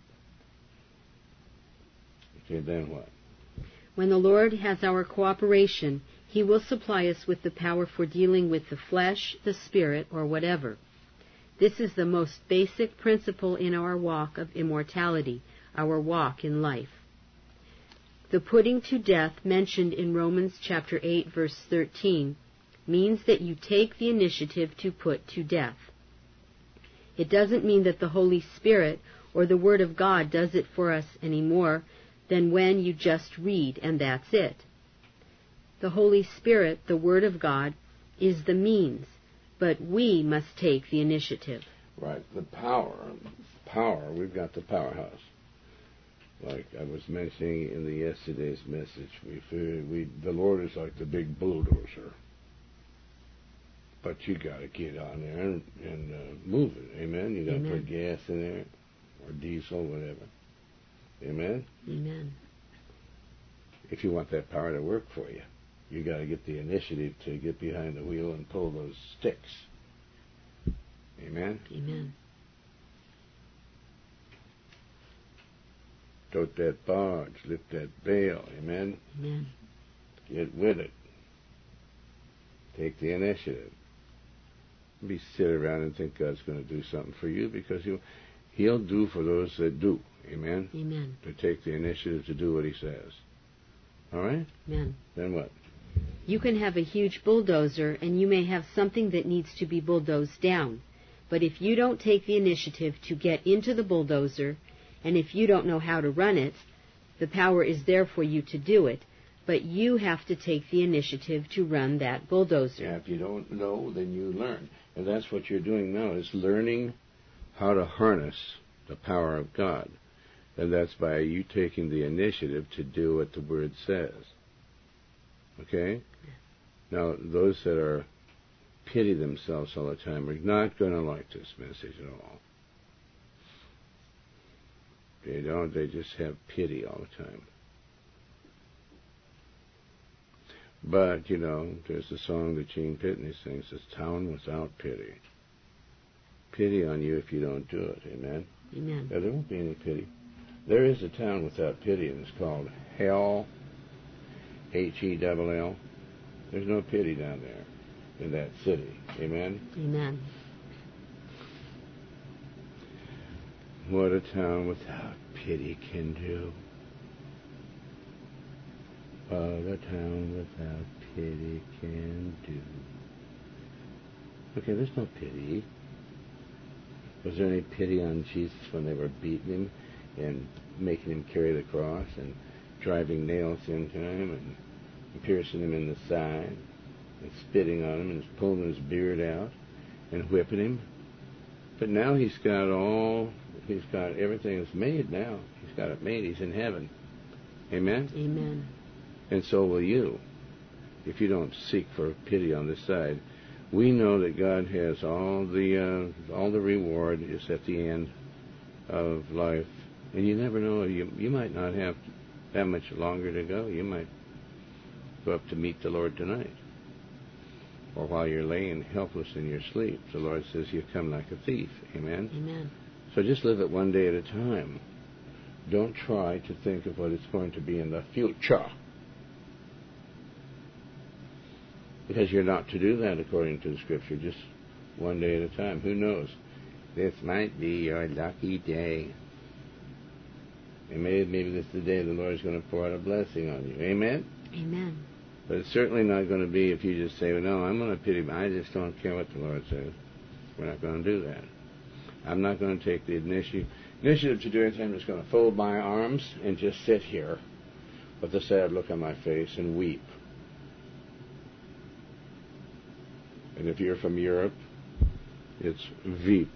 Okay, then what? When the Lord has our cooperation, He will supply us with the power for dealing with the flesh, the spirit, or whatever. This is the most basic principle in our walk of immortality, our walk in life. The putting to death mentioned in Romans chapter eight, verse thirteen, means that you take the initiative to put to death. It doesn't mean that the Holy Spirit or the Word of God does it for us any more than when you just read and that's it. The Holy Spirit, the Word of God, is the means, but we must take the initiative. Right, the power. Power, we've got the powerhouse. Like I was mentioning in the yesterday's message, we, we the Lord is like the big bulldozer. But you got to get on there and, and uh, move it. Amen? You got to put gas in there or diesel, whatever. Amen? Amen. If you want that power to work for you, you got to get the initiative to get behind the wheel and pull those sticks. Amen? Amen. Tote that barge, lift that bale. Amen? Amen. Get with it. Take the initiative. Be sit around and think God's going to do something for you, because he'll, he'll do for those that do. Amen? Amen. To take the initiative to do what he says. All right? Amen. Then what? You can have a huge bulldozer, and you may have something that needs to be bulldozed down. But if you don't take the initiative to get into the bulldozer, and if you don't know how to run it, the power is there for you to do it. But you have to take the initiative to run that bulldozer. Yeah, if you don't know, then you learn. And that's what you're doing now, is learning how to harness the power of God. And that's by you taking the initiative to do what the Word says. Okay? Now, those that are pity themselves all the time are not going to like this message at all. They don't. They just have pity all the time. But, you know, there's a song that Gene Pitney sings, "This town without pity." Pity on you if you don't do it. Amen? Amen. Yeah, there won't be any pity. There is a town without pity, and it's called Hell, H E L L. There's no pity down there in that city. Amen? Amen. What a town without pity can do. What a town without pity can do. Okay, there's no pity. Was there any pity on Jesus when they were beating him and making him carry the cross and driving nails into him and piercing him in the side and spitting on him and pulling his beard out and whipping him? But now he's got all, he's got everything that's made now. He's got it made. He's in heaven. Amen? Amen. And so will you. If you don't seek for pity on this side, We know that God has all the uh, all the reward is at the end of life, and you never know. You you might not have that much longer to go. You might go up to meet the Lord tonight, or while you're laying helpless in your sleep, the Lord says you come like a thief. Amen. Amen. So just live it one day at a time. Don't try to think of what it's going to be in the future, because you're not to do that according to the Scripture. Just one day at a time. Who knows? This might be your lucky day. And maybe, maybe this is the day the Lord is going to pour out a blessing on you. Amen? Amen. But it's certainly not going to be if you just say, well, no, I'm going to pity him. I just don't care what the Lord says. We're not going to do that. I'm not going to take the initiative, initiative to do anything. I'm just going to fold my arms and just sit here with a sad look on my face and weep. And if you're from Europe, it's Veep.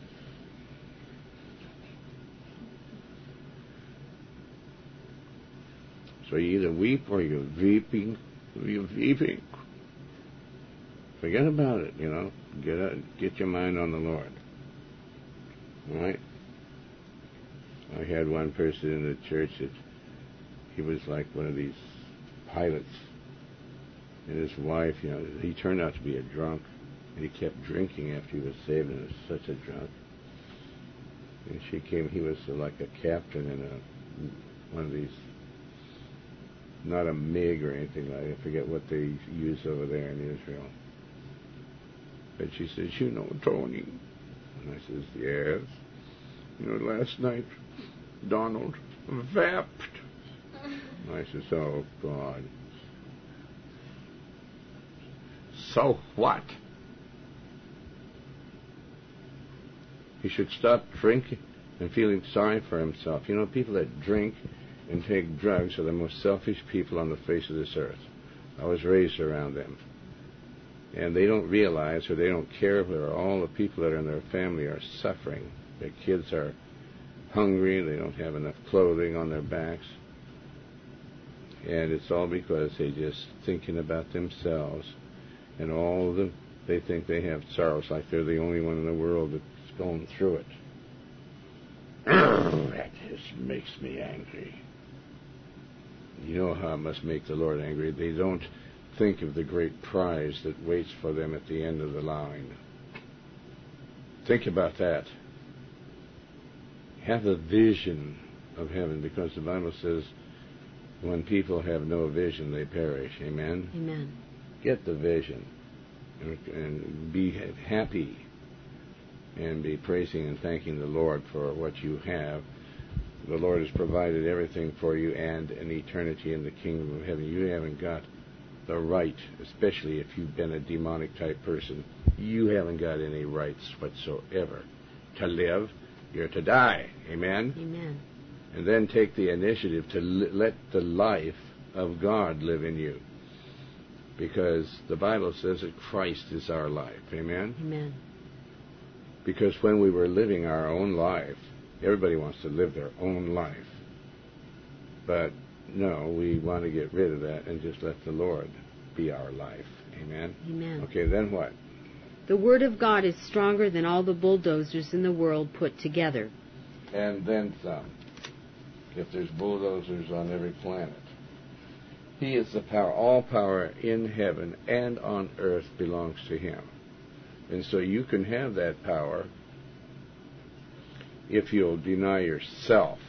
So you either weep or you're weeping, or you're weeping. Forget about it, you know. Get out, get your mind on the Lord. All right? I had one person in the church that he was like one of these pilots. And his wife, you know, he turned out to be a drunk. And he kept drinking after he was saved, and was such a drunk. And she came, he was like a captain in a one of these, not a MiG or anything like that. I forget what they use over there in Israel. And she says, you know, Tony. And I says, yes. You know, last night, Donald vapped. And I says, oh, God. So what? He should stop drinking and feeling sorry for himself. You know, people that drink and take drugs are the most selfish people on the face of this earth. I was raised around them. And they don't realize, or they don't care, where all the people that are in their family are suffering. Their kids are hungry, they don't have enough clothing on their backs. And it's all because they're just thinking about themselves. And all the, they think they have sorrows, like they're the only one in the world that's going through it. That just makes me angry. You know how it must make the Lord angry. They don't think of the great prize that waits for them at the end of the line. Think about that. Have a vision of heaven, because the Bible says when people have no vision, they perish. Amen? Amen. Get the vision and, and be happy and be praising and thanking the Lord for what you have. The Lord has provided everything for you and an eternity in the kingdom of heaven. You haven't got the right, especially if you've been a demonic type person, you haven't got any rights whatsoever to live. You're to die. Amen? Amen. And then take the initiative to li- let the life of God live in you. Because the Bible says that Christ is our life. Amen? Amen. Because when we were living our own life, everybody wants to live their own life. But no, we want to get rid of that and just let the Lord be our life. Amen? Amen. Okay, then what? The Word of God is stronger than all the bulldozers in the world put together. And then some. If there's bulldozers on every planet. He is the power. All power in heaven and on earth belongs to Him. And so you can have that power if you'll deny yourself.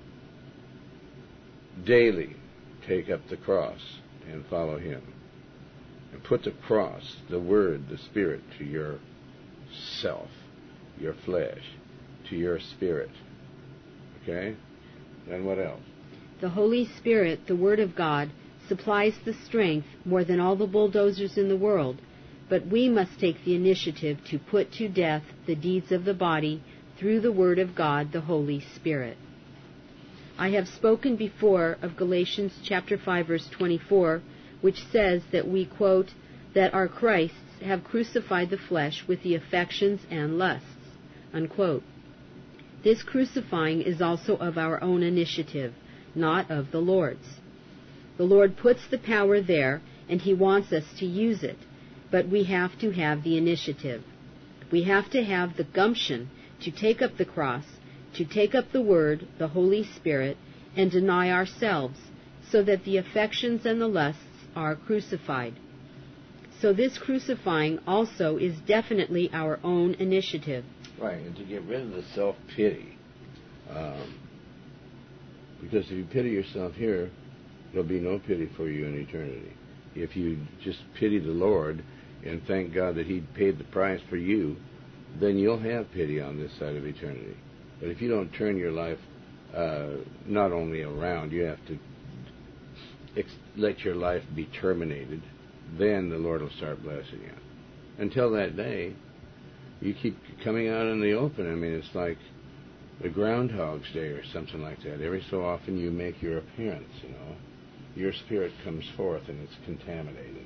Daily take up the cross and follow Him. And put the cross, the Word, the Spirit, to your self, your flesh, to your spirit. Okay? Then what else? The Holy Spirit, the Word of God, supplies the strength more than all the bulldozers in the world, but we must take the initiative to put to death the deeds of the body through the Word of God, the Holy Spirit. I have spoken before of Galatians chapter five, verse twenty-four, which says that we, quote, that our Christs have crucified the flesh with the affections and lusts, unquote. This crucifying is also of our own initiative, not of the Lord's. The Lord puts the power there, and He wants us to use it. but we have to have the initiative. We have to have the gumption to take up the cross, to take up the Word, the Holy Spirit, and deny ourselves, so that the affections and the lusts are crucified. So this crucifying also is definitely our own initiative. Right, and to get rid of the self-pity. Um, because if you pity yourself here, there'll be no pity for you in eternity. If you just pity the Lord and thank God that He paid the price for you, then you'll have pity on this side of eternity. But if you don't turn your life uh, not only around, you have to ex- let your life be terminated, then the Lord will start blessing you. Until that day, you keep coming out in the open. I mean, it's like the Groundhog's Day or something like that. Every so often you make your appearance, you know. Your spirit comes forth and it's contaminated.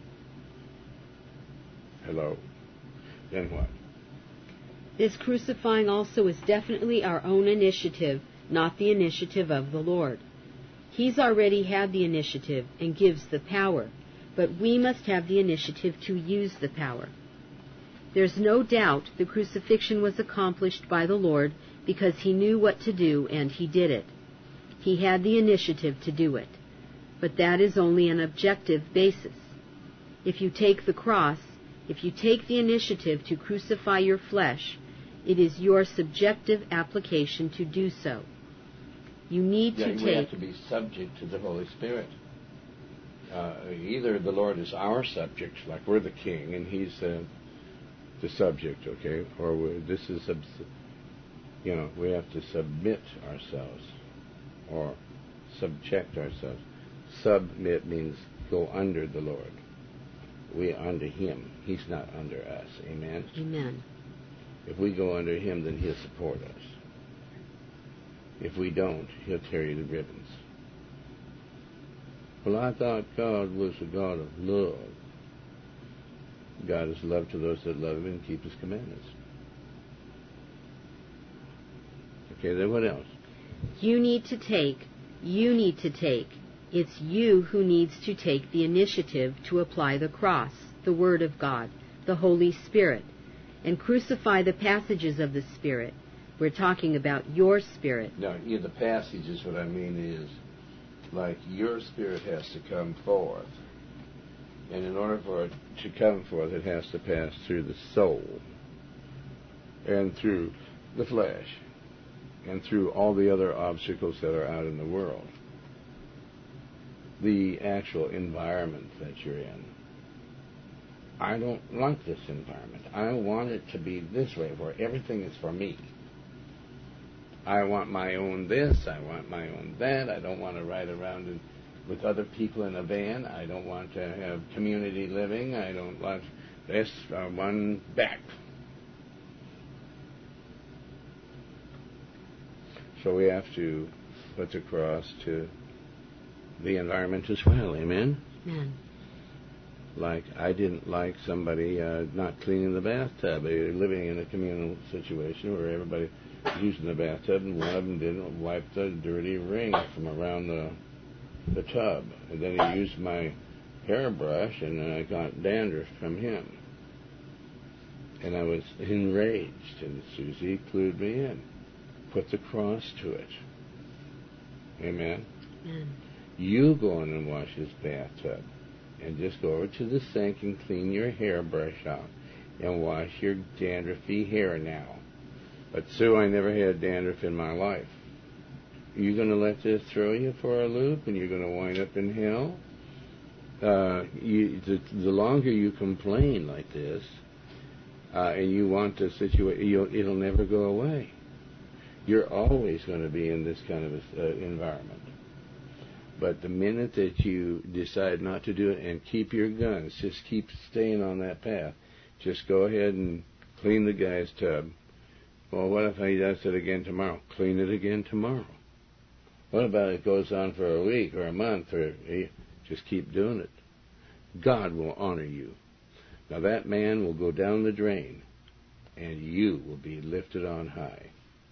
Hello. Then what? This crucifying also is definitely our own initiative, not the initiative of the Lord. He's already had the initiative and gives the power, but we must have the initiative to use the power. There's no doubt the crucifixion was accomplished by the Lord because He knew what to do and He did it. He had the initiative to do it. But that is only an objective basis. If you take the cross, if you take the initiative to crucify your flesh, it is your subjective application to do so. You need yeah, to we take... have to be subject to the Holy Spirit. Uh, either the Lord is our subject, like we're the king, and He's uh, the subject, okay? Or we're, this is, subs- you know, we have to submit ourselves, or subject ourselves. Submit means go under the Lord. We are under Him. He's not under us. Amen? Amen. If we go under Him, then He'll support us. If we don't, He'll tear you to ribbons. Well, I thought God was a God of love. God is love to those that love Him and keep His commandments. Okay, then what else? You need to take, you need to take. It's you who needs to take the initiative to apply the cross, the Word of God, the Holy Spirit, and crucify the passages of the Spirit. We're talking about your spirit. Now, yeah, the passages, what I mean is, like, your spirit has to come forth. And in order for it to come forth, it has to pass through the soul, and through the flesh, and through all the other obstacles that are out in the world. The actual environment that you're in. I don't like this environment. I want it to be this way, where everything is for me. I want my own this, I want my own that. I don't want to ride around in, with other people in a van. I don't want to have community living. I don't want this uh, one back. So we have to put the cross to the environment as well. Amen? Amen. Like, I didn't like somebody uh, not cleaning the bathtub. They were living in a communal situation where everybody was using the bathtub, and one of them didn't wipe the dirty ring from around the the tub. And then he used my hairbrush, and I got dandruff from him. And I was enraged, and Susie clued me in. Put the cross to it. Amen? Amen. You go in and wash his bathtub, and just go over to the sink and clean your hairbrush out, and wash your dandruffy hair now. But Sue, I never had dandruff in my life. You going to let this throw you for a loop, and you're going to wind up in hell? Uh, you, the, the longer you complain like this, uh, and you want the situation, it'll never go away. You're always going to be in this kind of a, uh, environment. But the minute that you decide not to do it and keep your guns, just keep staying on that path, just go ahead and clean the guy's tub. Well, what if he does it again tomorrow? Clean it again tomorrow. What about it goes on for a week or a month, or just keep doing it? God will honor you. Now that man will go down the drain, and you will be lifted on high.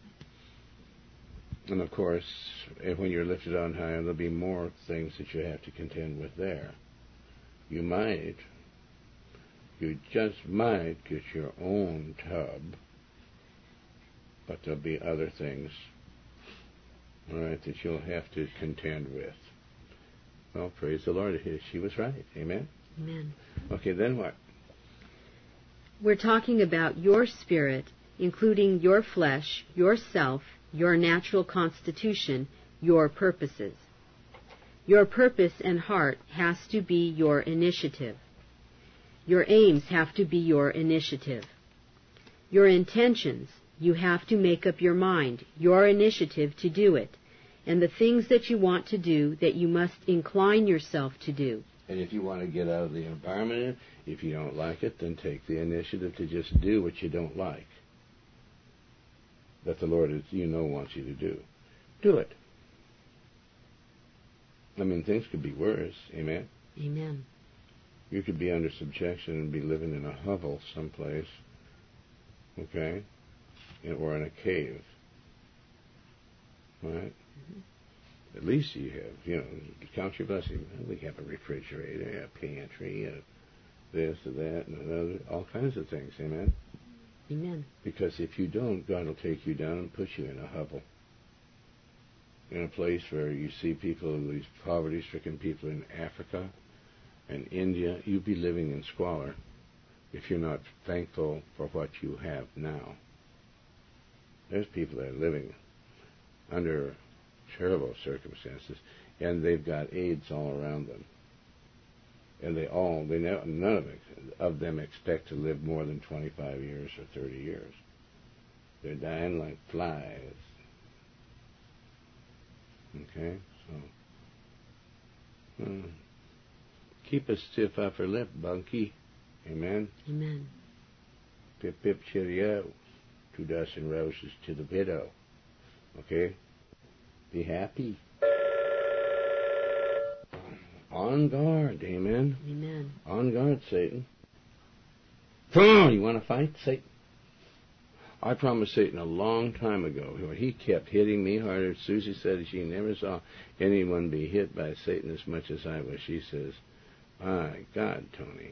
And of course, when you're lifted on high, there'll be more things that you have to contend with there. You might You just might get your own tub, but there'll be other things, all right, that you'll have to contend with. Well, praise the Lord. She was right. Amen? Amen. Okay, then what? We're talking about your spirit, including your flesh, yourself, your natural constitution, your purposes. Your purpose and heart has to be your initiative. Your aims have to be your initiative. Your intentions, you have to make up your mind, your initiative to do it, and the things that you want to do that you must incline yourself to do. And if you want to get out of the environment, if you don't like it, then take the initiative to just do what you don't like, that the Lord, is, you know, wants you to do. Do it. I mean, things could be worse. Amen? Amen. You could be under subjection and be living in a hovel someplace, okay, or in a cave, right? Mm-hmm. At least you have, you know, count your blessing. We have a refrigerator, a pantry, a this, or that, and another, all kinds of things, amen? Amen. Because if you don't, God will take you down and put you in a hovel, in a place where you see people, these poverty-stricken people in Africa and India. You'll be living in squalor if you're not thankful for what you have now. There's people that are living under terrible circumstances, and they've got AIDS all around them. And they all, they know, none of, it, of them expect to live more than twenty-five years or thirty years. They're dying like flies. Okay, so uh, keep a stiff upper lip, Bunky. Amen. Amen. Pip pip cheerio. Two dozen roses to the widow. Okay, be happy. On guard, amen. Amen. On guard, Satan. Come on, you want to fight, Satan? I promised Satan a long time ago. He kept hitting me harder. Susie said she never saw anyone be hit by Satan as much as I was. She says, my God, Tony.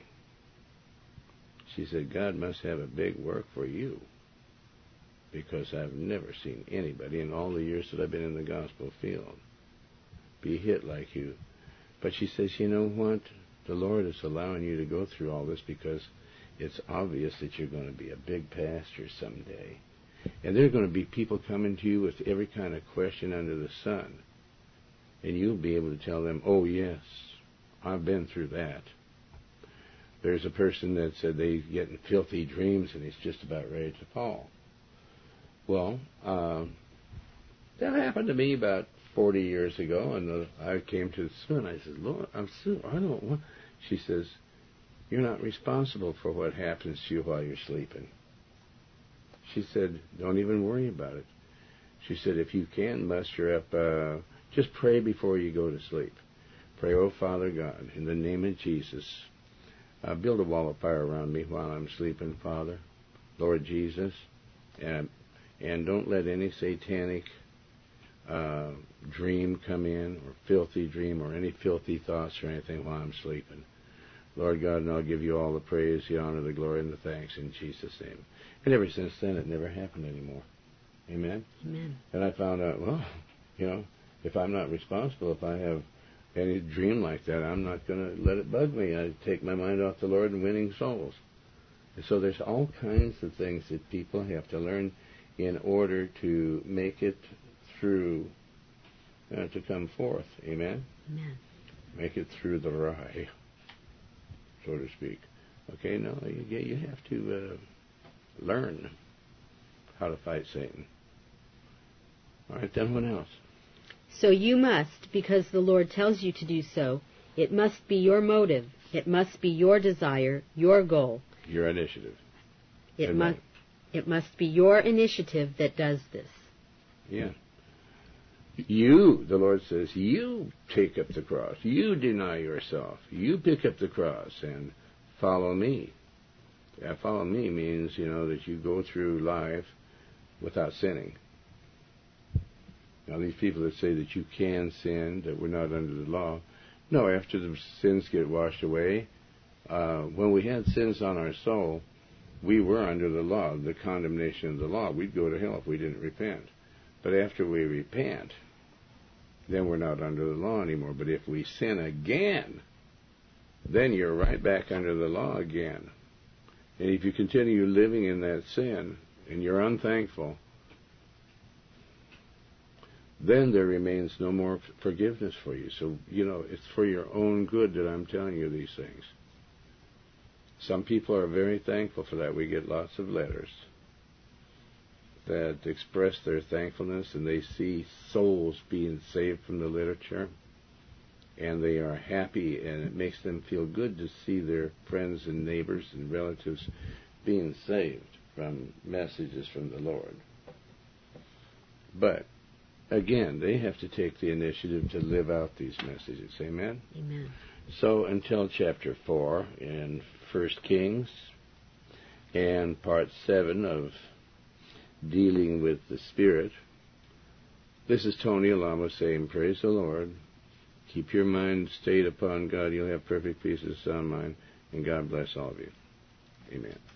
She said, God must have a big work for you, because I've never seen anybody in all the years that I've been in the gospel field be hit like you. But she says, you know what? The Lord is allowing you to go through all this because it's obvious that you're going to be a big pastor someday. And there are going to be people coming to you with every kind of question under the sun. And you'll be able to tell them, oh, yes, I've been through that. There's a person that said they're getting filthy dreams and he's just about ready to fall. Well, uh, that happened to me about forty years ago, and uh, I came to Sue, and I said, Lord, I'm Sue, I don't want... She says, you're not responsible for what happens to you while you're sleeping. She said, don't even worry about it. She said, if you can muster up, uh, just pray before you go to sleep. Pray, oh, Father God, in the name of Jesus, uh, build a wall of fire around me while I'm sleeping, Father, Lord Jesus, and, and don't let any satanic uh, dream come in, or filthy dream, or any filthy thoughts or anything while I'm sleeping. Lord God, and I'll give you all the praise, the honor, the glory, and the thanks in Jesus' name. And ever since then, it never happened anymore. Amen? Amen. And I found out, well, you know, if I'm not responsible, if I have any dream like that, I'm not going to let it bug me. I take my mind off the Lord and winning souls. And so there's all kinds of things that people have to learn in order to make it through, uh, to come forth. Amen? Amen. Make it through the rye, so to speak. Okay, no, you, you have to uh, learn how to fight Satan. All right, then what else? So you must, because the Lord tells you to do so. It must be your motive. It must be your desire, your goal. Your initiative. It must, it must be your initiative that does this. Yeah. You, the Lord says, you take up the cross. You deny yourself. You pick up the cross and follow me. Yeah, follow me means, you know, that you go through life without sinning. Now, these people that say that you can sin, that we're not under the law, no, after the sins get washed away, Uh, when we had sins on our soul, we were under the law, the condemnation of the law. We'd go to hell if we didn't repent. But after we repent, then we're not under the law anymore. But if we sin again, then you're right back under the law again. And if you continue living in that sin, and you're unthankful, then there remains no more forgiveness for you. So, you know, it's for your own good that I'm telling you these things. Some people are very thankful for that. We get lots of letters that express their thankfulness, and they see souls being saved from the literature, and they are happy, and it makes them feel good to see their friends and neighbors and relatives being saved from messages from the Lord. But again, they have to take the initiative to live out these messages. Amen? Amen. So until chapter four in First Kings and part seven of Dealing with the Spirit, this is Tony Alamo saying, praise the Lord. Keep your mind stayed upon God. You'll have perfect peace of sound mind. And God bless all of you. Amen.